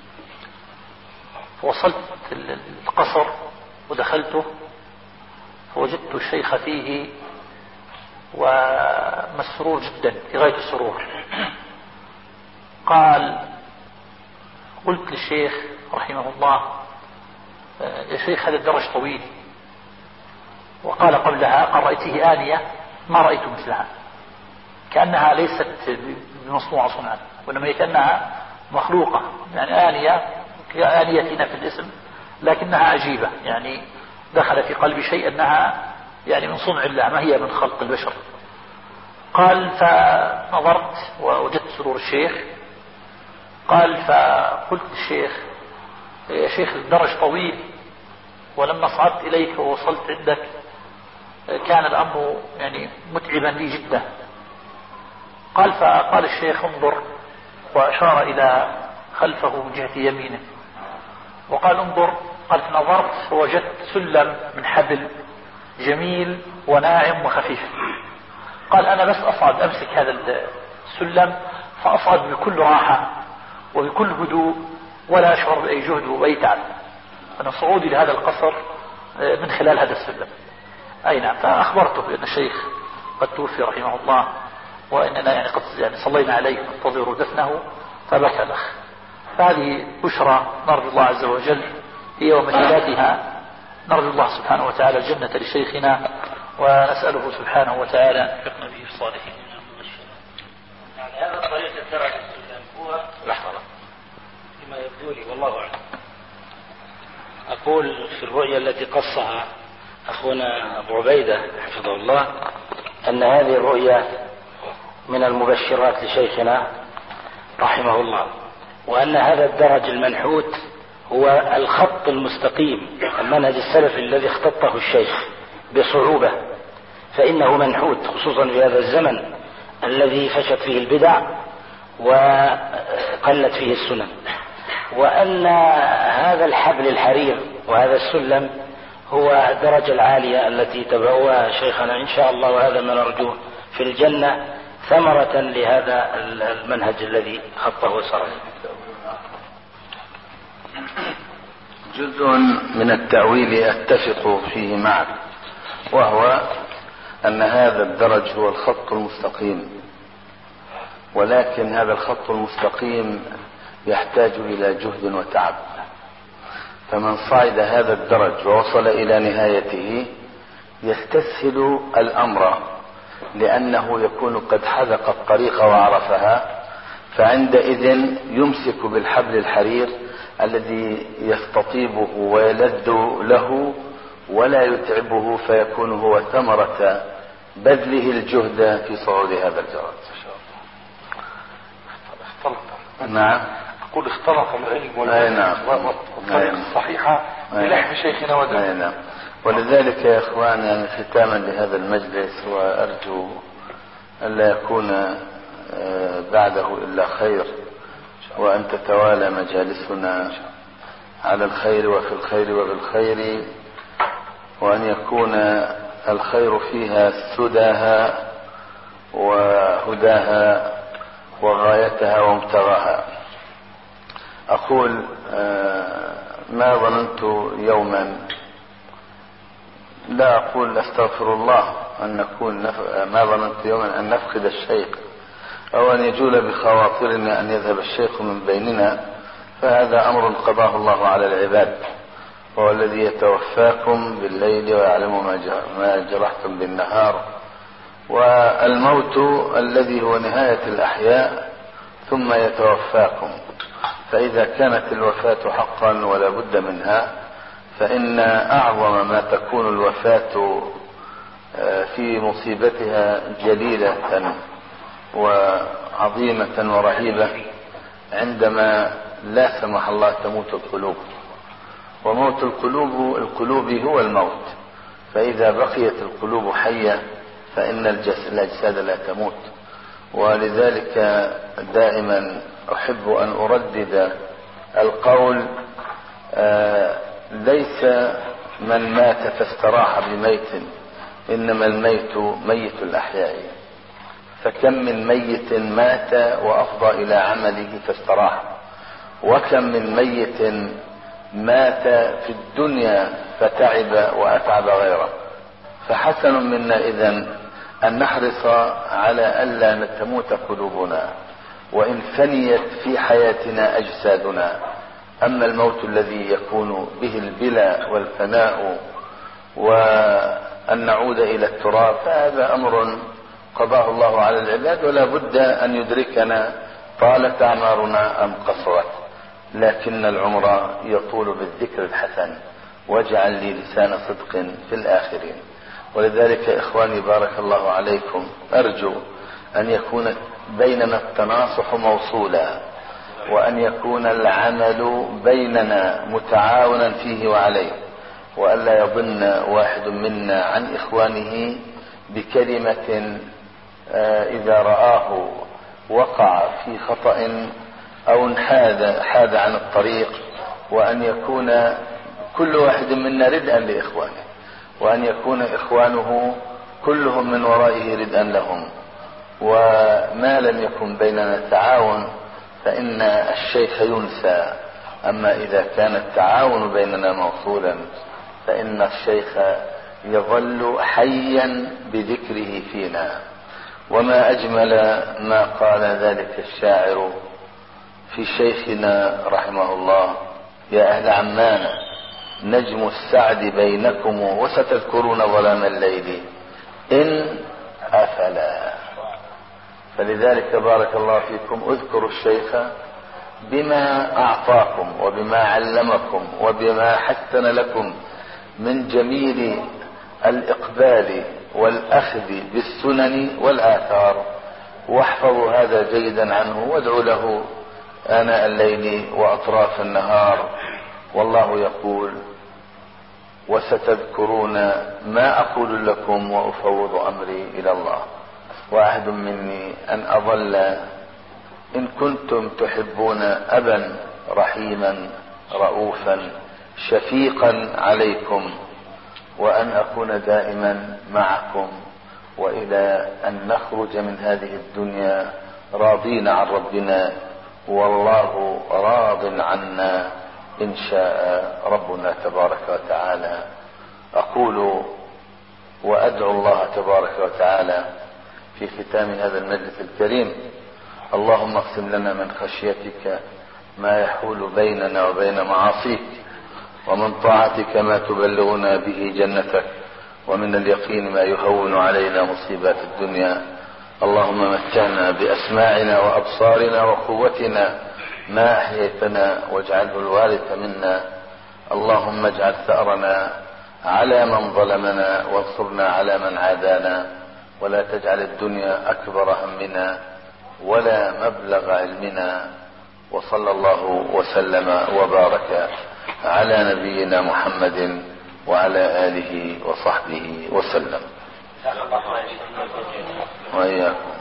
S7: فوصلت القصر ودخلته فوجدت الشيخ فيه ومسرور جدا في غاية السرور. قال: قلت للشيخ رحمه الله: يا شيخ هذا الدرج طويل. وقال قبلها: قال: رأيته آنية ما رأيت مثلها، كأنها ليست بمصنوعة صنعا، وإنما كأنها مخلوقة، يعني آنية كآنيتنا في الاسم، لكنها عجيبة، يعني دخل في قلبي شيء أنها يعني من صنع الله، ما هي من خلق البشر. قال: فنظرت ووجدت سرور الشيخ. قال: فقلت للشيخ: يا شيخ الدرج طويل، ولما صعدت إليك ووصلت عندك كان الأمر يعني متعبا لي جدا. قال: فقال الشيخ: انظر، وأشار إلى خلفه من جهة يمينه وقال: انظر. قال: فنظرت فوجدت سلم من حبل جميل وناعم وخفيف. قال أنا بس أصعد أمسك هذا السلم فأصعد بكل راحة وبكل هدوء ولا أشعر بأي جهد وأي تعب. أنا صعودي لهذا القصر من خلال هذا السلم. أي نعم. فأخبرته بأن الشيخ قد توفي رحمه الله وإننا يعني قد يعني صلينا عليه ننتظر دفنه، فبكى الأخ. فهذه بشرى نرجو الله عز وجل هي ومثلاتها. نرجو الله سبحانه وتعالى الجنة لشيخنا ونسأله سبحانه وتعالى أن يحقنا به الصالحين.
S1: يعني هذا الطريق الدرج هو
S2: لحظة
S1: فيما يبدو لي والله أعلم. أقول في الرؤيا التي قصها أخونا أبو عبيدة حفظه الله أن هذه الرؤيا من المبشرات لشيخنا رحمه الله، وأن هذا الدرج المنحوت هو الخط المستقيم، المنهج السلفي الذي اختطه الشيخ بصعوبة، فإنه منحوت خصوصا في هذا الزمن الذي فشت فيه البدع وقلت فيه السنن، وأن هذا الحبل الحرير وهذا السلم هو الدرجة العالية التي تبعوها شيخنا إن شاء الله، وهذا ما نرجوه في الجنة ثمرة لهذا المنهج الذي خطه وسره.
S3: جزء من التأويل أتفق فيه معك، وهو أن هذا الدرج هو الخط المستقيم، ولكن هذا الخط المستقيم يحتاج إلى جهد وتعب، فمن صعد هذا الدرج ووصل إلى نهايته يستسهل الأمر، لأنه يكون قد حذق الطريق وعرفها، فعندئذ يمسك بالحبل الحرير الذي يستطيبه ويلد له ولا يتعبه، فيكون هو ثمرة بذله الجهد في صعود هذا الجرد. نعم.
S6: أقول اختلط العلم والطريقة الصحيحة بلحم شيخنا ودمه.
S3: نعم. ولذلك يا إخوان يعني ختاما لهذا المجلس، وأرجو ألا يكون بعده إلا خير، وأن تتوالى مجالسنا على الخير وفي الخير وبالخير، وأن يكون الخير فيها سداها وهداها وغايتها ومبتغاها. أقول ما ظننت يوما، لا أقول أستغفر الله أن نكون نف... ما ظننت يوما أن نفقد الشيخ أو أن يجول بخواطرنا أن يذهب الشيخ من بيننا، فهذا أمر قضاه الله على العباد، وهو الذي يتوفاكم بالليل ويعلم ما جرحتم بالنهار، والموت الذي هو نهاية الأحياء ثم يتوفاكم. فإذا كانت الوفاة حقا ولا بد منها، فإن أعظم ما تكون الوفاة في مصيبتها جليلة وعظيمة ورهيبة عندما لا سمح الله تموت القلوب، وموت القلوب القلوب هو الموت. فإذا بقيت القلوب حية فإن الأجساد لا تموت. ولذلك دائما أحب أن أردد القول آه ليس من مات فاستراح بميت، إنما الميت ميت الأحياء. فكم من ميت مات وأفضى إلى عمله فاستراح، وكم من ميت مات في الدنيا فتعب وأتعب غيره. فحسن منا إذن أن نحرص على ألا تموت قلوبنا وإن فنيت في حياتنا أجسادنا. أما الموت الذي يكون به البلا والفناء وأن نعود إلى التراب فهذا أمر قضاه الله على العباد، ولا بد أن يدركنا طالت أعمارنا أم قصرت، لكن العمر يطول بالذكر الحسن، واجعل لي لسان صدق في الآخرين. ولذلك إخواني بارك الله عليكم، أرجو أن يكون بيننا التناصح موصولا، وأن يكون العمل بيننا متعاونا فيه وعليه، وألا يظن واحد منا عن إخوانه بكلمة إذا رآه وقع في خطأ أو انحاد حاد عن الطريق، وأن يكون كل واحد منا ردءا لإخوانه. وأن يكون إخوانه كلهم من ورائه ردءا لهم. وما لم يكن بيننا تعاون فإن الشيخ ينسى، أما إذا كان التعاون بيننا موصولا فإن الشيخ يظل حيا بذكره فينا. وما أجمل ما قال ذلك الشاعر في شيخنا رحمه الله: يا أهل عمان نجم السعد بينكم وستذكرون ظلام الليل إن أفلا. فلذلك بارك الله فيكم اذكروا الشيخ بما أعطاكم وبما علمكم وبما حسن لكم من جميل الإقبال والأخذ بالسنن والآثار، واحفظوا هذا جيدا عنه وادعوا له آناء الليل وأطراف النهار. والله يقول: وستذكرون ما أقول لكم وأفوض أمري إلى الله. وعهد مني أن أظل إن كنتم تحبون أبا رحيما رؤوفا شفيقا عليكم، وأن أكون دائما معكم، وإلى أن نخرج من هذه الدنيا راضين عن ربنا والله راض عنا إن شاء ربنا تبارك وتعالى. أقول وأدعو الله تبارك وتعالى في ختام هذا المجلس الكريم: اللهم اقسم لنا من خشيتك ما يحول بيننا وبين معاصيك، ومن طاعتك ما تبلغنا به جنتك، ومن اليقين ما يهون علينا مصيبات الدنيا. اللهم متعنا بأسماعنا وأبصارنا وقوتنا ما أحييتنا واجعله الوارث منا. اللهم اجعل ثأرنا على من ظلمنا وانصرنا على من عادانا، ولا تجعل الدنيا أكبر همنا ولا مبلغ علمنا. وصلى الله وسلم وبارك على نبينا محمد وعلى آله وصحبه وسلم. وإياكم.